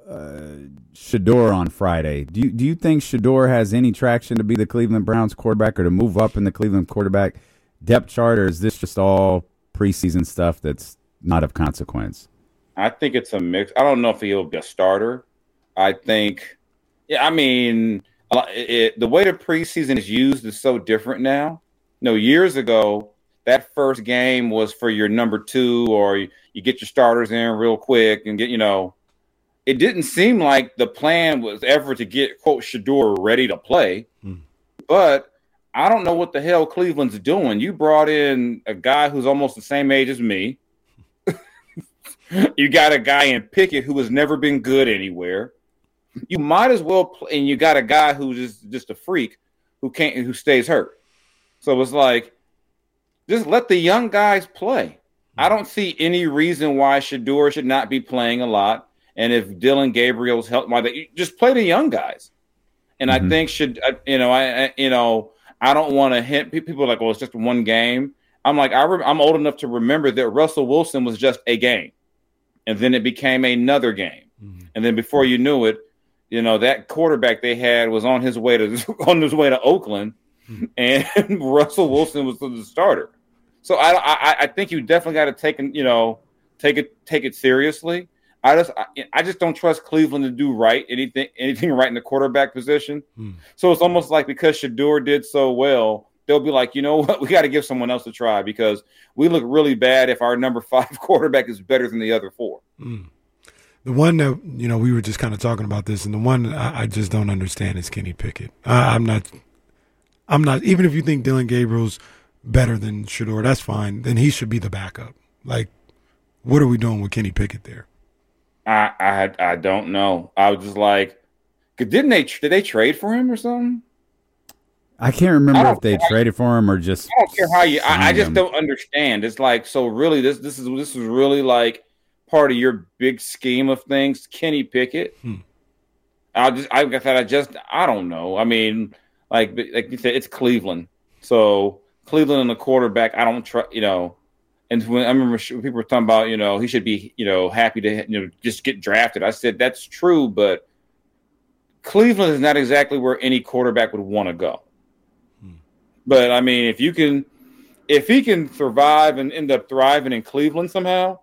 uh, Shador on Friday? Do you, do you think Shador has any traction to be the Cleveland Browns quarterback or to move up in the Cleveland quarterback depth chart, or is this just all preseason stuff that's not of consequence? I think it's a mix. I don't know if he'll be a starter. I think, yeah, I mean, it, it, the way the preseason is used is so different now. You know, years ago, that first game was for your number two, or you, you get your starters in real quick and get, you know, it didn't seem like the plan was ever to get, quote, Shador ready to play. Hmm. But I don't know what the hell Cleveland's doing. You brought in a guy who's almost the same age as me. You got a guy in Pickett who has never been good anywhere. You might as well play, and you got a guy who's just, just a freak who can't, who stays hurt. So it's like, just let the young guys play. I don't see any reason why Shador should not be playing a lot. And if Dylan Gabriel's helped, why they just play the young guys. And mm-hmm. I think should you know I, I you know I don't want to hint. People are like, well, it's just one game. I'm like, I re- I'm old enough to remember that Russell Wilson was just a game, and then it became another game, mm-hmm. and then before you knew it, you know that quarterback they had was on his way to on his way to Oakland, mm-hmm. and Russell Wilson was the starter. So I I, I think you definitely got to take you know take it take it seriously. I just I, I just don't trust Cleveland to do right anything anything right in the quarterback position. Hmm. So it's almost like because Shador did so well, they'll be like, you know what, we got to give someone else a try because we look really bad if our number five quarterback is better than the other four. Hmm. The one that you know we were just kind of talking about this, and the one I, I just don't understand is Kenny Pickett. I, I'm not, I'm not. Even if you think Dylan Gabriel's better than Shador, that's fine. Then he should be the backup. Like, what are we doing with Kenny Pickett there? I, I I don't know. I was just like, didn't they did they trade for him or something? I can't remember if they traded for him or just. I don't care how you. I, I just him. don't understand. It's like so. Really, this this is this is really like part of your big scheme of things. Kenny Pickett. Hmm. I just I guess I just I don't know. I mean, like like you said, it's Cleveland. So Cleveland and the quarterback. I don't trust. You know, and when I remember people were talking about, you know, he should be, you know, happy to, you know, just get drafted. I said that's true, but Cleveland is not exactly where any quarterback would want to go. But I mean, if you can, if he can survive and end up thriving in Cleveland somehow,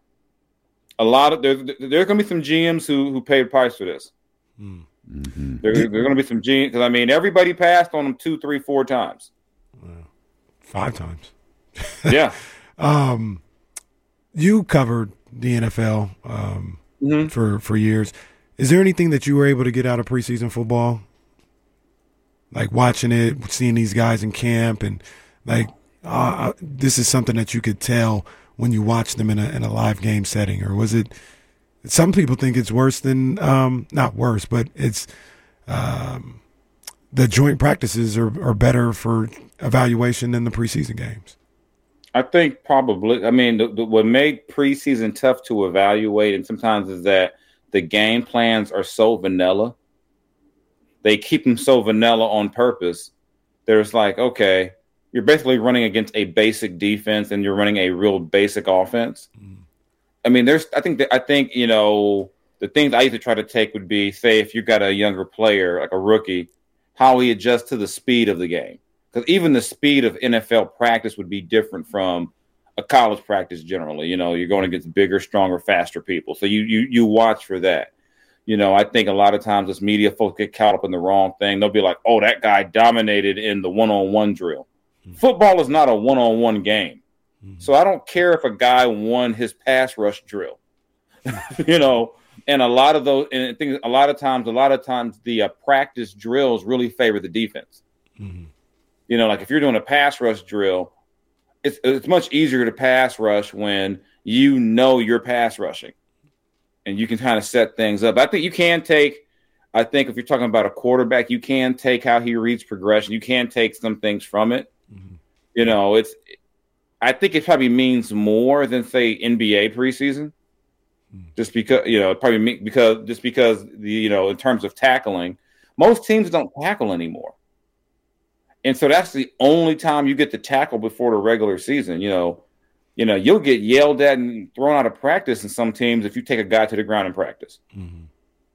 a lot of there there are going to be some G Ms who who paid price for this. Mm-hmm. There, there are going to be some G Ms because I mean, everybody passed on him two, three, four times, wow. five times. Yeah. um, you covered the N F L um, mm-hmm. for for years. Is there anything that you were able to get out of preseason football? Like watching it, seeing these guys in camp, and like uh, this is something that you could tell when you watch them in a in a live game setting, or was it? Some people think it's worse than um, not worse, but it's um, the joint practices are, are better for evaluation than the preseason games. I think probably. I mean, the, the, what made preseason tough to evaluate, and sometimes is that the game plans are so vanilla. They keep them so vanilla on purpose. There's like, okay, you're basically running against a basic defense and you're running a real basic offense. Mm. I mean, there's, I think that, I think, you know, the things I used to try to take would be, say, if you got a younger player, like a rookie, how he adjusts to the speed of the game. Because even the speed of N F L practice would be different from a college practice generally. You know, you're going against bigger, stronger, faster people. So you you you watch for that. You know, I think a lot of times as media folks get caught up in the wrong thing. They'll be like, oh, that guy dominated in the one-on-one drill. Mm-hmm. Football is not a one-on-one game. Mm-hmm. So I don't care if a guy won his pass rush drill. You know, and a lot of those, and I think a lot of times, a lot of times the uh, practice drills really favor the defense. Mm-hmm. You know, like if you're doing a pass rush drill, it's it's much easier to pass rush when you know you're pass rushing. And you can kind of set things up. I think you can take, I think if you're talking about a quarterback, you can take how he reads progression. You can take some things from it. Mm-hmm. You know, it's, I think it probably means more than, say, N B A preseason. Mm-hmm. Just because, you know, probably me, because, just because, the you know, in terms of tackling, most teams don't tackle anymore. And so that's the only time you get to tackle before the regular season, you know. You know, you'll get yelled at and thrown out of practice in some teams if you take a guy to the ground in practice. Mm-hmm.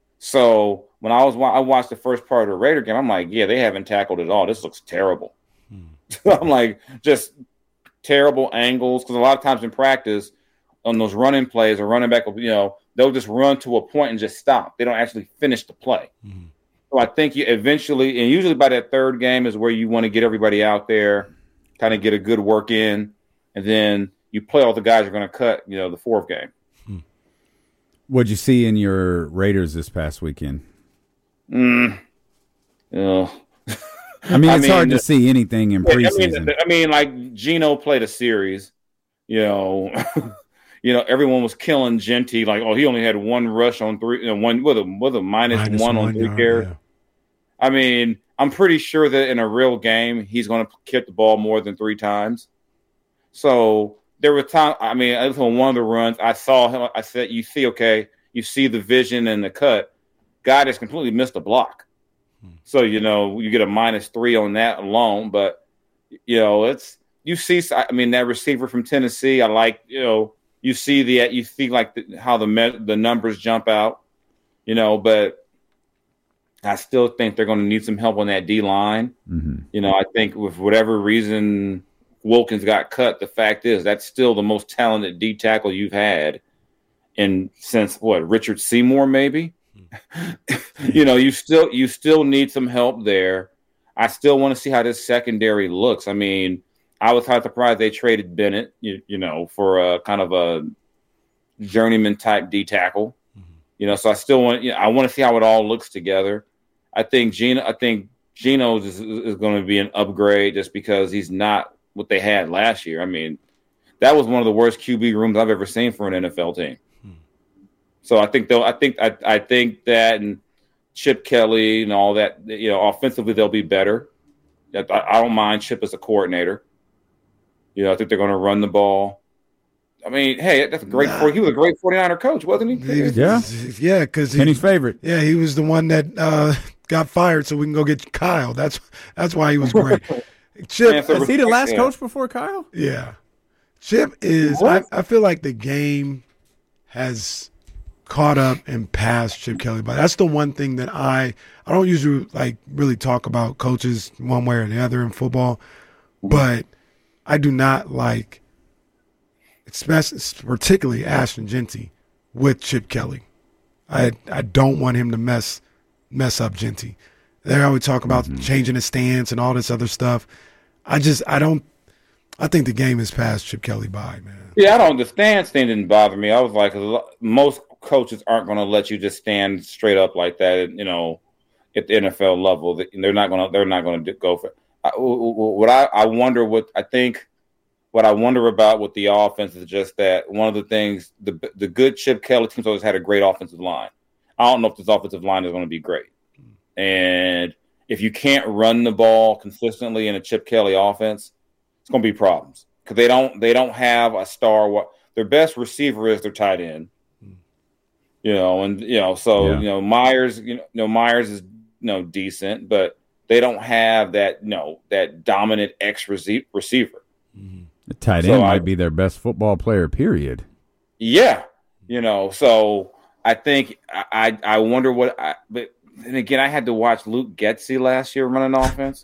So when I was I watched the first part of the Raider game, I'm like, yeah, they haven't tackled at all. This looks terrible. Mm-hmm. I'm like, just terrible angles. Because a lot of times in practice, on those running plays, a running back, you know, they'll just run to a point and just stop. They don't actually finish the play. Mm-hmm. So I think you eventually, and usually by that third game is where you want to get everybody out there, kind of get a good work in, and then you play all the guys you're going to cut, you know, the fourth game. Hmm. What'd you see in your Raiders this past weekend? Mm. Oh. I mean, it's I mean, hard to the, see anything in preseason. I mean, I mean, like Geno played a series, you know, you know, everyone was killing Genty. Like, oh, he only had one rush on three, you know, one with a with a minus, minus one, one on three carries. Yeah. I mean, I'm pretty sure that in a real game, he's going to kick the ball more than three times. So there were times, I mean, on one of the runs, I saw him. I said, you see, okay, you see the vision and the cut. Guy just completely missed a block. Hmm. So, you know, you get a minus three on that alone. But, you know, it's, you see, I mean, that receiver from Tennessee, I like, you know, you see the, you see like the, how the, the numbers jump out, you know, but I still think they're going to need some help on that D line. Mm-hmm. You know, I think with whatever reason Wilkins got cut, the fact is that's still the most talented D tackle you've had in since what, Richard Seymour maybe. You know, you still you still need some help there. I still want to see how this secondary looks. I mean, I was kind of surprised they traded Bennett, you, you know, for a kind of a journeyman type D tackle. Mm-hmm. You know, so I still want, you know, I want to see how it all looks together. I think Geno, I think Geno is, is going to be an upgrade just because he's not what they had last year. I mean, that was one of the worst Q B rooms I've ever seen for an N F L team. Hmm. So I think they'll, I think, I, I think that and Chip Kelly and all that, you know, offensively they'll be better. I, I don't mind Chip as a coordinator. You know, I think they're going to run the ball. I mean, hey, that's a great. Nah. He was a great forty-niner coach, wasn't he? he yeah, yeah, because Kenny's favorite. Yeah, he was the one that uh, got fired, so we can go get Kyle. That's that's why he was great. Chip, is he the last yeah. coach before Kyle? Yeah, Chip is. I, I feel like the game has caught up and passed Chip Kelly, but that's the one thing that I I don't usually like really talk about coaches one way or the other in football, but I do not like. Especially, particularly Ashton Jeanty with Chip Kelly. I I don't want him to mess mess up Jeanty. They always talk about mm-hmm. changing his stance and all this other stuff. I just I don't. I think the game has passed Chip Kelly by, man. Yeah, I don't. The stance thing didn't bother me. I was like, most coaches aren't going to let you just stand straight up like that. You know, at the N F L level, they're not going to. They're not going to go for. I, what I I wonder what I think. What I wonder about with the offense is just that one of the things, the the good Chip Kelly teams always had a great offensive line. I don't know if this offensive line is going to be great. And if you can't run the ball consistently in a Chip Kelly offense, it's going to be problems because they don't they don't have a star. Their best receiver is their tight end. You know, and you know, so yeah. you know Myers, you know, you know Myers is you know decent, but they don't have that you know that dominant X receiver. Mm-hmm. The tight end so might I, be their best football player, period. Yeah. You know, so I think I I wonder what I, – but and again, I had to watch Luke Getsy last year running offense.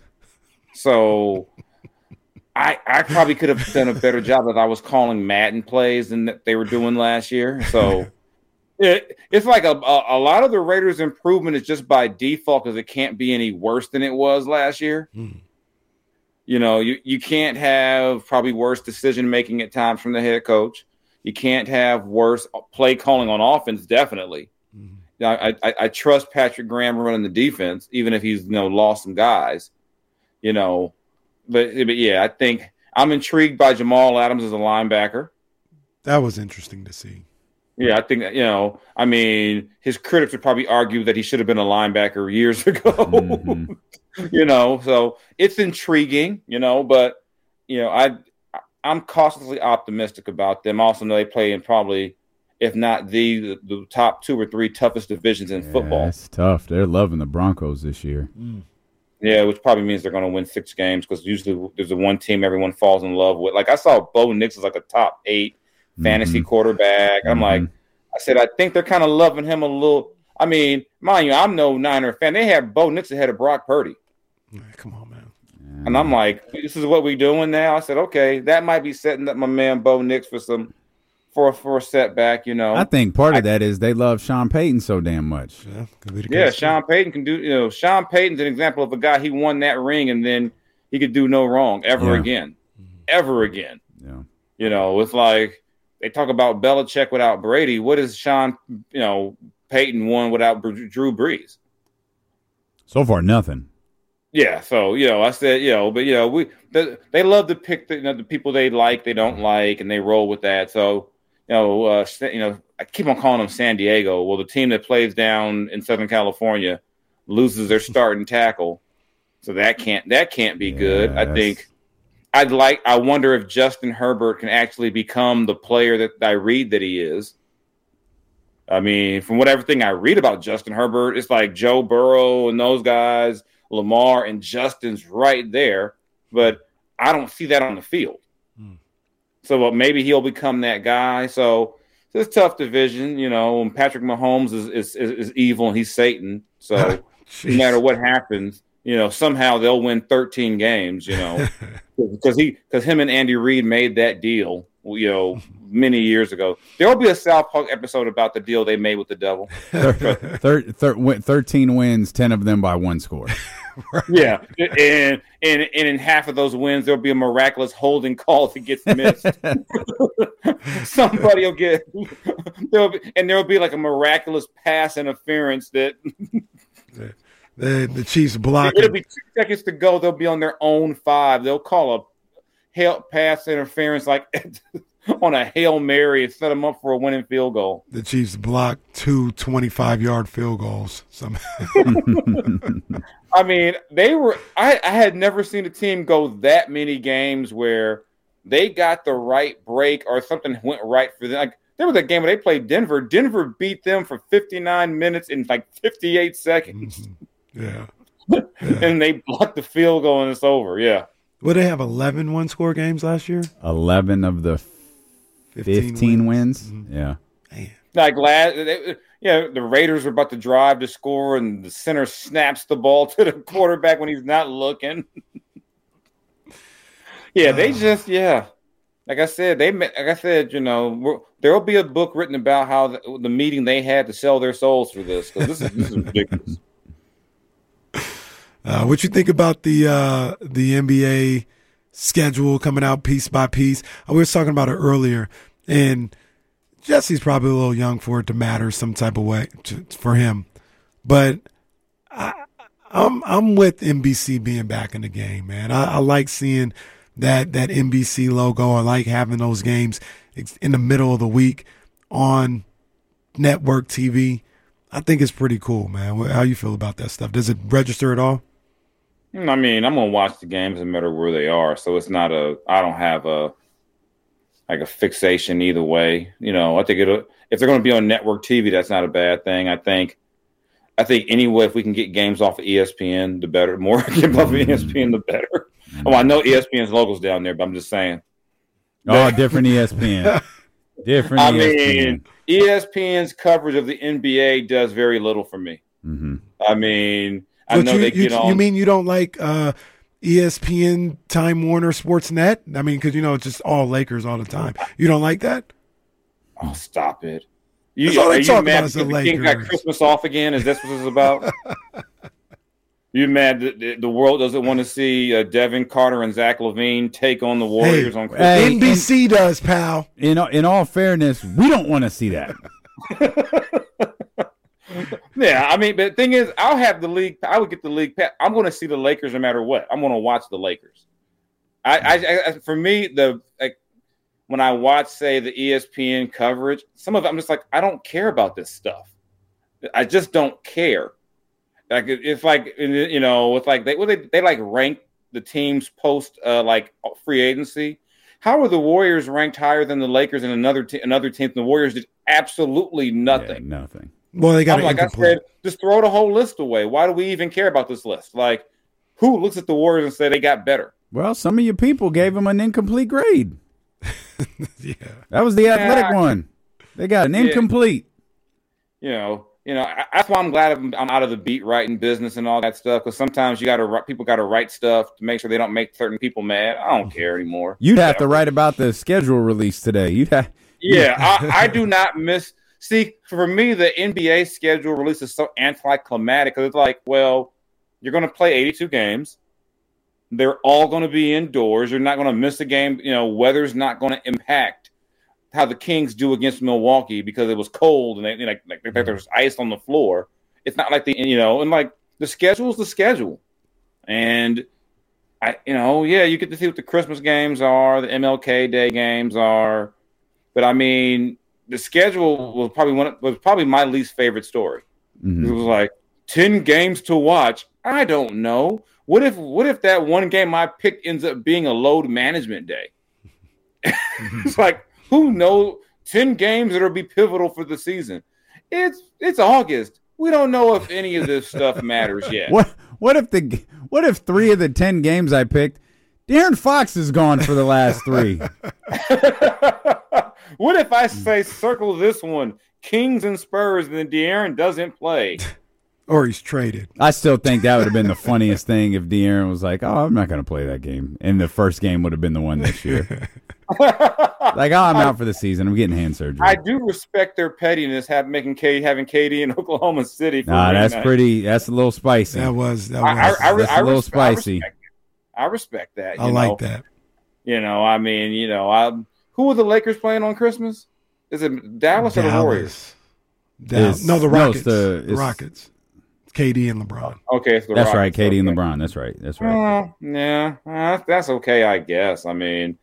So I I probably could have done a better job if I was calling Madden plays than that they were doing last year. So it, it's like a, a, a lot of the Raiders' improvement is just by default because it can't be any worse than it was last year. Mm. You know, you, you can't have probably worse decision-making at times from the head coach. You can't have worse play calling on offense, definitely. Mm-hmm. I, I I trust Patrick Graham running the defense, even if he's, you know, lost some guys. You know, but, but yeah, I think I'm intrigued by Jamal Adams as a linebacker. That was interesting to see. Yeah, I think that, you know, I mean, his critics would probably argue that he should have been a linebacker years ago. Mm-hmm. You know, so it's intriguing, you know, but, you know, I, I'm cautiously optimistic about them. Also know they play in probably, if not the, the, the top two or three toughest divisions in yeah, football. It's tough. They're loving the Broncos this year. Mm. Yeah, which probably means they're going to win six games because usually there's a one team everyone falls in love with. Like I saw Bo Nix as like a top eight mm-hmm. fantasy quarterback. I'm mm-hmm. like, I said, I think they're kind of loving him a little. I mean, mind you, I'm no Niner fan. They had Bo Nix ahead of Brock Purdy. Come on, man. Yeah. And I'm like, this is what we doing now? I said, okay, that might be setting up my man Bo Nix for some for, for a setback, you know. I think part of I, that is they love Sean Payton so damn much. Yeah, yeah Sean Payton can do, you know, Sean Payton's an example of a guy, he won that ring and then he could do no wrong ever yeah. again. Mm-hmm. Ever again. Yeah. You know, it's like they talk about Belichick without Brady. What is Sean, you know, Payton won without Drew Brees? So far, nothing. Yeah, so, you know, I said, you know, but, you know, we they, they love to pick the, you know, the people they like, they don't like, and they roll with that. So, you know, uh, you know, I keep on calling them San Diego. Well, the team that plays down in Southern California loses their starting tackle. So that can't that can't be good. Yes. I think I'd like I wonder if Justin Herbert can actually become the player that I read that he is. I mean, from what everything I read about Justin Herbert, it's like Joe Burrow and those guys, Lamar and Justin's right there, but I don't see that on the field. Hmm. So well, maybe he'll become that guy. So it's a tough division, you know, and Patrick Mahomes is is, is, is evil and he's Satan. So no matter what happens, you know, somehow they'll win thirteen games, you know, because he because him and Andy Reid made that deal, you know, many years ago. There will be a South Park episode about the deal they made with the devil. thir- thir- thir- thirteen wins, ten of them by one score. Right. Yeah, and, and and in half of those wins, there'll be a miraculous holding call that gets missed. Somebody will get, there'll be, and there'll be like a miraculous pass interference that the, the, the Chiefs block. It'll be two seconds to go. They'll be on their own five. They'll call a help pass interference like on a Hail Mary and set them up for a winning field goal. The Chiefs blocked two twenty-five-yard field goals somehow. I mean, they were I, I had never seen a team go that many games where they got the right break or something went right for them. Like, there was a game where they played Denver. Denver beat them for fifty-nine minutes in like fifty-eight seconds. Mm-hmm. Yeah. yeah. And they blocked the field goal and it's over. Yeah. What, they have eleven one-score games last year? eleven of the fifteen, fifteen wins. wins? Mm-hmm. Yeah. Man. Like last, they, yeah, the Raiders were about to drive to score, and the center snaps the ball to the quarterback when he's not looking. yeah, they just, yeah. Like I said, they like I said, you know, there will be a book written about how the, the meeting they had to sell their souls for this, because this is this is ridiculous. Uh, what you think about the uh, the N B A schedule coming out piece by piece? We were talking about it earlier, and Jesse's probably a little young for it to matter some type of way to, for him. But I, I'm I'm with N B C being back in the game, man. I, I like seeing that that N B C logo. I like having those games in the middle of the week on network T V. I think it's pretty cool, man. How you feel about that stuff? Does it register at all? I mean, I'm gonna watch the games no matter where they are, so it's not a. I don't have a like a fixation either way. You know, I think it if they're going to be on network T V, that's not a bad thing. I think. I think anyway, if we can get games off of E S P N, the better. More games off of E S P N, the better. Oh, I know E S P N's logos down there, but I'm just saying. Oh, different E S P N. Different. I E S P N. mean, E S P N's coverage of the N B A does very little for me. Mm-hmm. I mean. I But know you, they you, get on. you mean you don't like uh, E S P N, Time Warner, Sportsnet? I mean, because you know it's just all Lakers all the time. You don't like that? Oh, stop it! You, That's all they are you talk mad about is the because the Kings got Lakers. Christmas off again? Is that what it's about? You mad that the, the world doesn't want to see uh, Devin Carter and Zach LaVine take on the Warriors Hey, on Christmas? Hey, N B C does, pal. In in all fairness, we don't want to see that. Yeah, I mean, but the thing is, I'll have the league. I would get the league. I'm going to see the Lakers no matter what. I'm going to watch the Lakers. I, I, I, for me, the like when I watch, say, the E S P N coverage, some of it, I'm just like, I don't care about this stuff. I just don't care. Like it's like you know, it's like they well, they they like rank the teams post uh, like free agency. How are the Warriors ranked higher than the Lakers and another te- another team? The Warriors did absolutely nothing. Yeah, nothing. Well, they got I'm like I said, just throw the whole list away. Why do we even care about this list? Like, who looks at the Warriors and say they got better? Well, some of your people gave them an incomplete grade. yeah, that was the athletic Yeah. one. They got an Yeah. incomplete. You know, you know. I, that's why I'm glad I'm, I'm out of the beat writing business and all that stuff. Because sometimes you got to people got to write stuff to make sure they don't make certain people mad. I don't care anymore. You'd have to write about the schedule release today. You'd have. Yeah, I, I do not miss. See, for me, the N B A schedule release is so anticlimactic because it's like, well, you're going to play eighty-two games. They're all going to be indoors. You're not going to miss a game. You know, weather's not going to impact how the Kings do against Milwaukee because it was cold and they, you know, like, like there was ice on the floor. It's not like the, you know, and like the schedule's the schedule. And I, you know, yeah, you get to see what the Christmas games are, the M L K Day games are. But I mean, the schedule was probably one was probably my least favorite story. Mm-hmm. It was like ten games to watch. I don't know. What if what if that one game I picked ends up being a load management day? It's like, who knows? ten games that'll be pivotal for the season. It's it's August. We don't know if any of this stuff matters yet. What what if the what if three of the ten games I picked, De'Aaron Fox is gone for the last three? What if I say circle this one, Kings and Spurs, and then De'Aaron doesn't play? or he's traded. I still think that would have been the funniest thing if De'Aaron was like, "Oh, I'm not going to play that game," and the first game would have been the one this year. Like, oh, I'm out for the season. I'm getting hand surgery. I do respect their pettiness, have making K, having K D in Oklahoma City. For nah, that's night. pretty. That's a little spicy. That was that I, was. I, I, That's I a little res- spicy. I respect, I respect that. I you like know? that. You know, I mean, you know, I, who are the Lakers playing on Christmas? Is it Dallas, or the Warriors? Dallas. Is- no, the no, Rockets. it's the- the it's- Rockets. K D and LeBron. Okay, it's the That's Rockets. right, Katie and Okay. LeBron. That's right. That's right. Uh, yeah, uh, that's okay, I guess. I mean,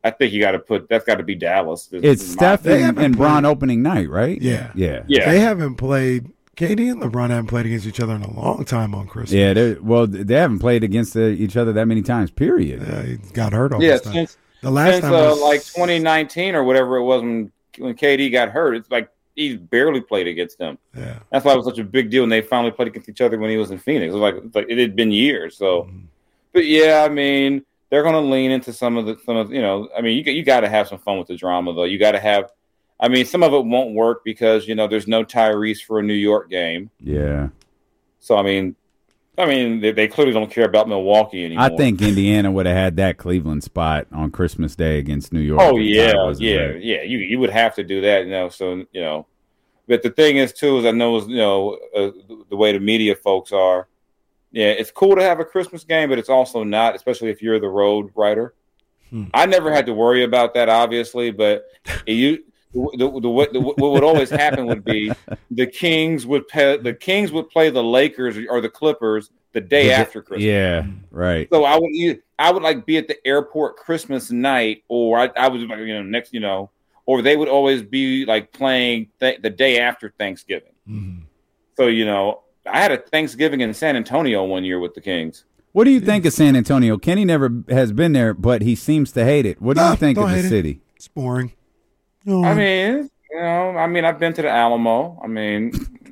I think you got to put that's got to be Dallas. This It's is Steph my- and, and Bron opening night, right? Yeah. Yeah. Yeah. They haven't played. K D and LeBron haven't played against each other in a long time on Christmas. Yeah, they're- well, they haven't played against uh, each other that many times, period. Yeah, he got hurt all Yeah, this time. since The last since time uh, was like twenty nineteen or whatever it was when when K D got hurt, it's like he's barely played against them. Yeah. That's why it was such a big deal when they finally played against each other when he was in Phoenix. It was like, it's like it had been years. So, Mm-hmm. but yeah, I mean, they're going to lean into some of the some of you know. I mean, you you got to have some fun with the drama though. You got to have. I mean, some of it won't work because you know there's no Tyrese for a New York game. Yeah. So I mean, I mean they, they clearly don't care about Milwaukee anymore. I think Indiana would have had that Cleveland spot on Christmas Day against New York. Oh if yeah, Ty wasn't yeah, there. yeah. You you would have to do that, you know. So you know, but the thing is too is I know you know uh, the way the media folks are. Yeah, it's cool to have a Christmas game, but it's also not, especially if you're the road writer. Hmm. I never had to worry about that, obviously, but you. The, the, the, the, what would always happen would be the Kings would pay, the Kings would play the Lakers or the Clippers the day after Christmas. Yeah, right. So I would either, I would like be at the airport Christmas night, or I, I was like you know next you know, or they would always be like playing th- the day after Thanksgiving. Mm-hmm. So you know, I had a Thanksgiving in San Antonio one year with the Kings. What do you think of San Antonio? Kenny never has been there, but he seems to hate it. What do No, you think of don't the hate it. city? It's boring. I mean, you know, I mean, I've been to the Alamo. I mean,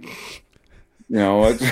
you know, it's,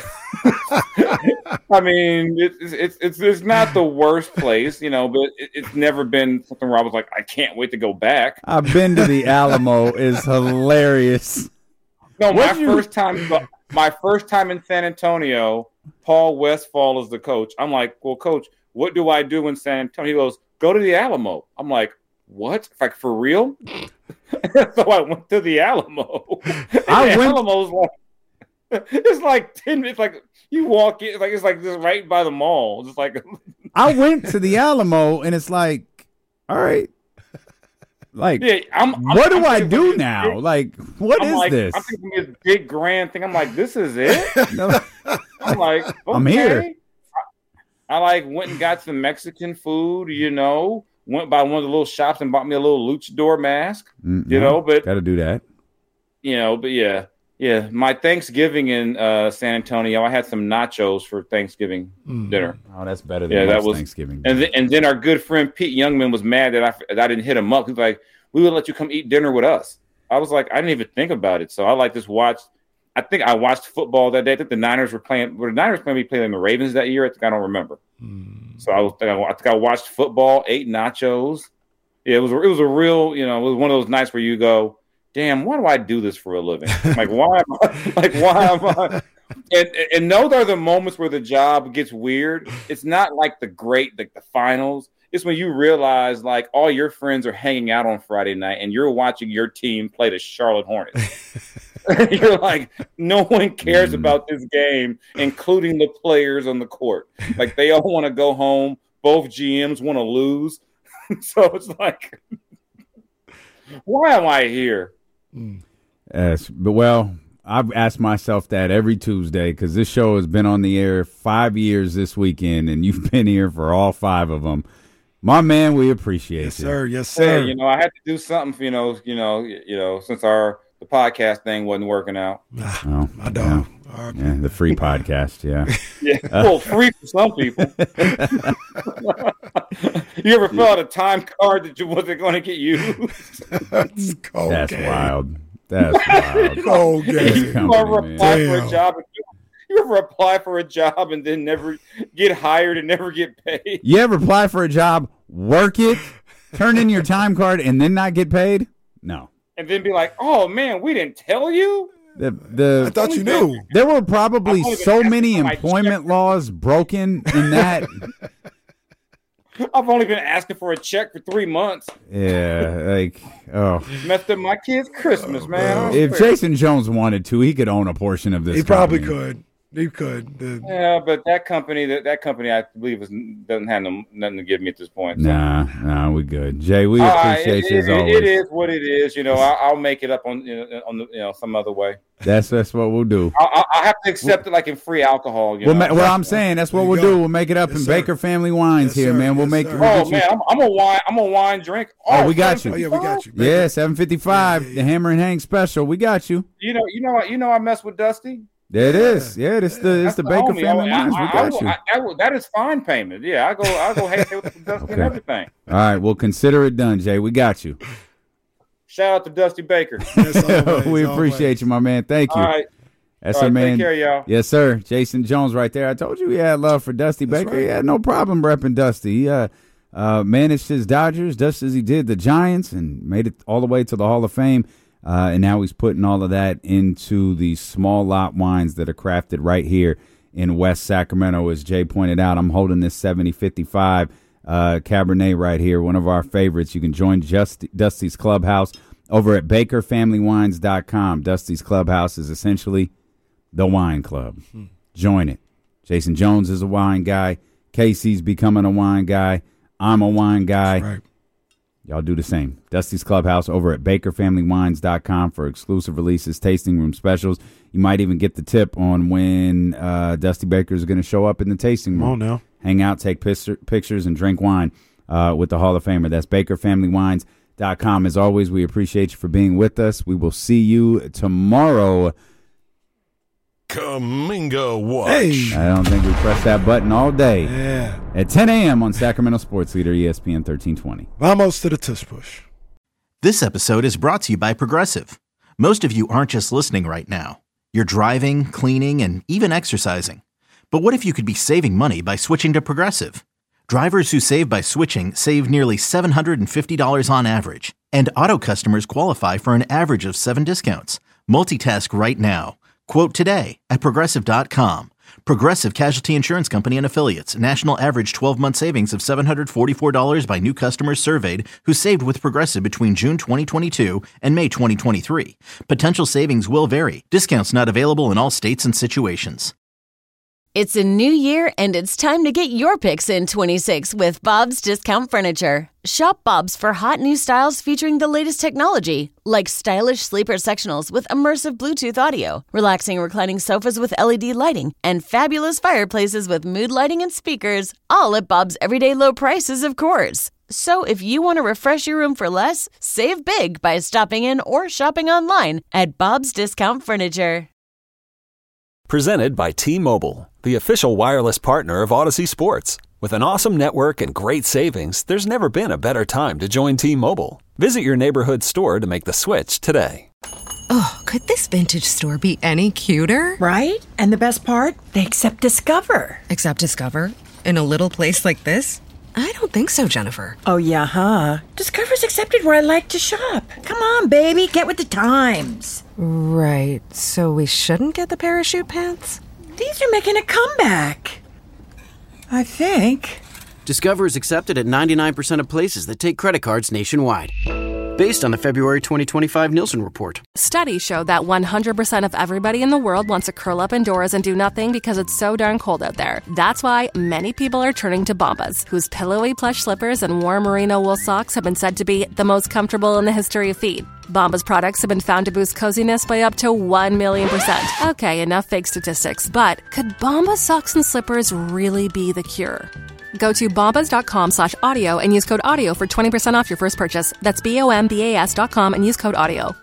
I mean, it's, it's it's it's not the worst place, you know, but it, it's never been something where I was like, I can't wait to go back. I've been to the Alamo. Is hilarious. No, my What'd you- first time, my first time in San Antonio, Paul Westphal is the coach. I'm like, well, coach, what do I do in San Antonio? He goes, go to the Alamo. I'm like, what? Like for real? So I went to the Alamo. I the went- Alamo's like it's like ten minutes. Like you walk in, it's like it's like just right by the mall. Just like I went to the Alamo, and it's like, all right, like, yeah. I'm, I'm, what do I'm I thinking do this now? big- Like, what I'm is like, this? I'm thinking this big grand thing. I'm like, this is it. No, I'm like, okay. I'm here. I, I like went and got some Mexican food. You know, went by one of the little shops and bought me a little luchador mask. Mm, You no, know, but got to do that. you know, but yeah, yeah. My Thanksgiving in uh, San Antonio, I had some nachos for Thanksgiving Mm. dinner, Oh, that's better than Yeah, that most was- Thanksgiving. and then, and then our good friend Pete Youngman was mad that I that I didn't hit him up. He was like, "We would let you come eat dinner with us." I was like, I didn't even think about it. So I like just watched. I think I watched football that day. I think the Niners were playing. Were the Niners maybe playing the Ravens that year? I think I don't remember. Mm. So I was. I think I watched football, ate nachos. Yeah, it was. It was a real. You know, it was one of those nights where you go, "Damn, why do I do this for a living? Like, why am I? Like, why am I?" And and those are the moments where the job gets weird. It's not like the great, like the finals. It's when you realize like all your friends are hanging out on Friday night and you're watching your team play the Charlotte Hornets. You're like, no one cares Mm. about this game, including the players on the court. Like they all want to go home. Both G Ms want to lose. So it's like, why am I here? Yes, but well, I've asked myself that every Tuesday because this show has been on the air five years this weekend, and you've been here for all five of them. My man, we appreciate Yes, you. sir. Yes, Yeah, sir. you know, I had to do something for, you know, you know, you know, since our the podcast thing wasn't working out. Oh, My dog. All right. Yeah, yeah, the free podcast, yeah. Yeah, well, free for some people. You ever fill out a time card that you wasn't going to get used? That's cold. That's game. wild. That's wild. Cold This game. You company, ever man. apply for a Damn. job? And, you ever apply for a job and then never get hired and never get paid? You ever apply for a job, work it, turn in your time card, and then not get paid? No. And then be like, "Oh man, we didn't tell you." The the I thought you knew. there were probably I've only been so asking many for my employment check. laws broken in that. I've only been asking for a check for three months. Yeah, like oh, Messed up my kid's Christmas, man. I if swear. Jason Jones wanted to, he could own a portion of this. He probably company. could. You could. The, yeah, but that company, that, that company, I believe, is, doesn't have no, nothing to give me at this point. So. Nah, nah, we good. Jay, we Uh, appreciate it, you as it, always. It is what it is. You know, I, I'll make it up on you know, on the, you know some other way. That's that's what we'll do. I, I have to accept it like in free alcohol. You We'll know? ma- well, I'm saying that's what There you we'll go. do. We'll make it up Yes, in sir. Baker Family Wines Yes, here, sir. man. We'll Yes, make. sir. We'll Oh get you- man, I'm, I'm a wine. I'm a wine drink. Oh, we got you. oh, yeah, we got you. Yeah, seven fifty-five, Yeah, yeah, the yeah. Hammer and Hang special. We got you. You know, you know, you know. I mess with Dusty. There it is. Yeah, it's the it's That's the Baker homie. Family I, Wines. I, We I, got will- you. I, I will- that is fine payment. Yeah, I go. I go. Hey, with Dusty and Okay. everything. All right, well, consider it done, Jay. We got you. Shout out to Dusty Baker. Yes, always, we appreciate always. you, my man. Thank you. All right. That's All our right, man. take care, y'all. Yes, sir. Jason Jones right there. I told you he had love for Dusty That's Baker. right. He had no problem repping Dusty. He uh, uh, managed his Dodgers just as he did the Giants and made it all the way to the Hall of Fame. Uh, and now he's putting all of that into the small lot wines that are crafted right here in West Sacramento. As Jay pointed out, I'm holding this seventy fifty-five uh, Cabernet right here, one of our favorites. You can join Just, Dusty's Clubhouse over at baker family wines dot com. Dusty's Clubhouse is essentially the wine club. Hmm. Join it. Jason Jones is a wine guy. Casey's becoming a wine guy. I'm a wine guy. That's right. Y'all do the same. Dusty's Clubhouse over at baker family wines dot com for exclusive releases, tasting room specials. You might even get the tip on when uh, Dusty Baker is going to show up in the tasting room. Come on now. Hang out, take pis- pictures, and drink wine uh, with the Hall of Famer. That's baker family wines dot com. As always, we appreciate you for being with us. We will see you tomorrow. Kaminga Watch. Hey. I don't think we pressed that button all day. Yeah. At ten a.m. on Sacramento Sports Leader E S P N thirteen twenty. Vamos to the tush push. This episode is brought to you by Progressive. Most of you aren't just listening right now. You're driving, cleaning, and even exercising. But what if you could be saving money by switching to Progressive? Drivers who save by switching save nearly seven hundred fifty dollars on average. And auto customers qualify for an average of seven discounts. Multitask right now. Quote today at Progressive dot com. Progressive Casualty Insurance Company and Affiliates. National average twelve-month savings of seven hundred forty-four dollars by new customers surveyed who saved with Progressive between June twenty twenty-two and May twenty twenty-three. Potential savings will vary. Discounts not available in all states and situations. It's a new year, and it's time to get your picks in twenty-six with Bob's Discount Furniture. Shop Bob's for hot new styles featuring the latest technology, like stylish sleeper sectionals with immersive Bluetooth audio, relaxing reclining sofas with L E D lighting, and fabulous fireplaces with mood lighting and speakers, all at Bob's everyday low prices, of course. So if you want to refresh your room for less, save big by stopping in or shopping online at Bob's Discount Furniture. Presented by T-Mobile, the official wireless partner of Odyssey Sports. With an awesome network and great savings, there's never been a better time to join T-Mobile. Visit your neighborhood store to make the switch today. Oh, could this vintage store be any cuter? Right? And the best part? They accept Discover. Accept Discover? In a little place like this? I don't think so, Jennifer. Oh, yeah, huh? Discover's accepted where I like to shop. Come on, baby, get with the times. Right, so we shouldn't get the parachute pants? These are making a comeback. I think. Discover is accepted at ninety-nine percent of places that take credit cards nationwide. Based on the February twenty twenty-five Nielsen report. Studies show that one hundred percent of everybody in the world wants to curl up indoors and do nothing because it's so darn cold out there. That's why many people are turning to Bombas, whose pillowy plush slippers and warm merino wool socks have been said to be the most comfortable in the history of feet. Bombas products have been found to boost coziness by up to one million percent. Okay, enough fake statistics, but could Bombas socks and slippers really be the cure? Go to bombas.com slash audio and use code audio for twenty percent off your first purchase. That's B O M B A S dot com and use code audio.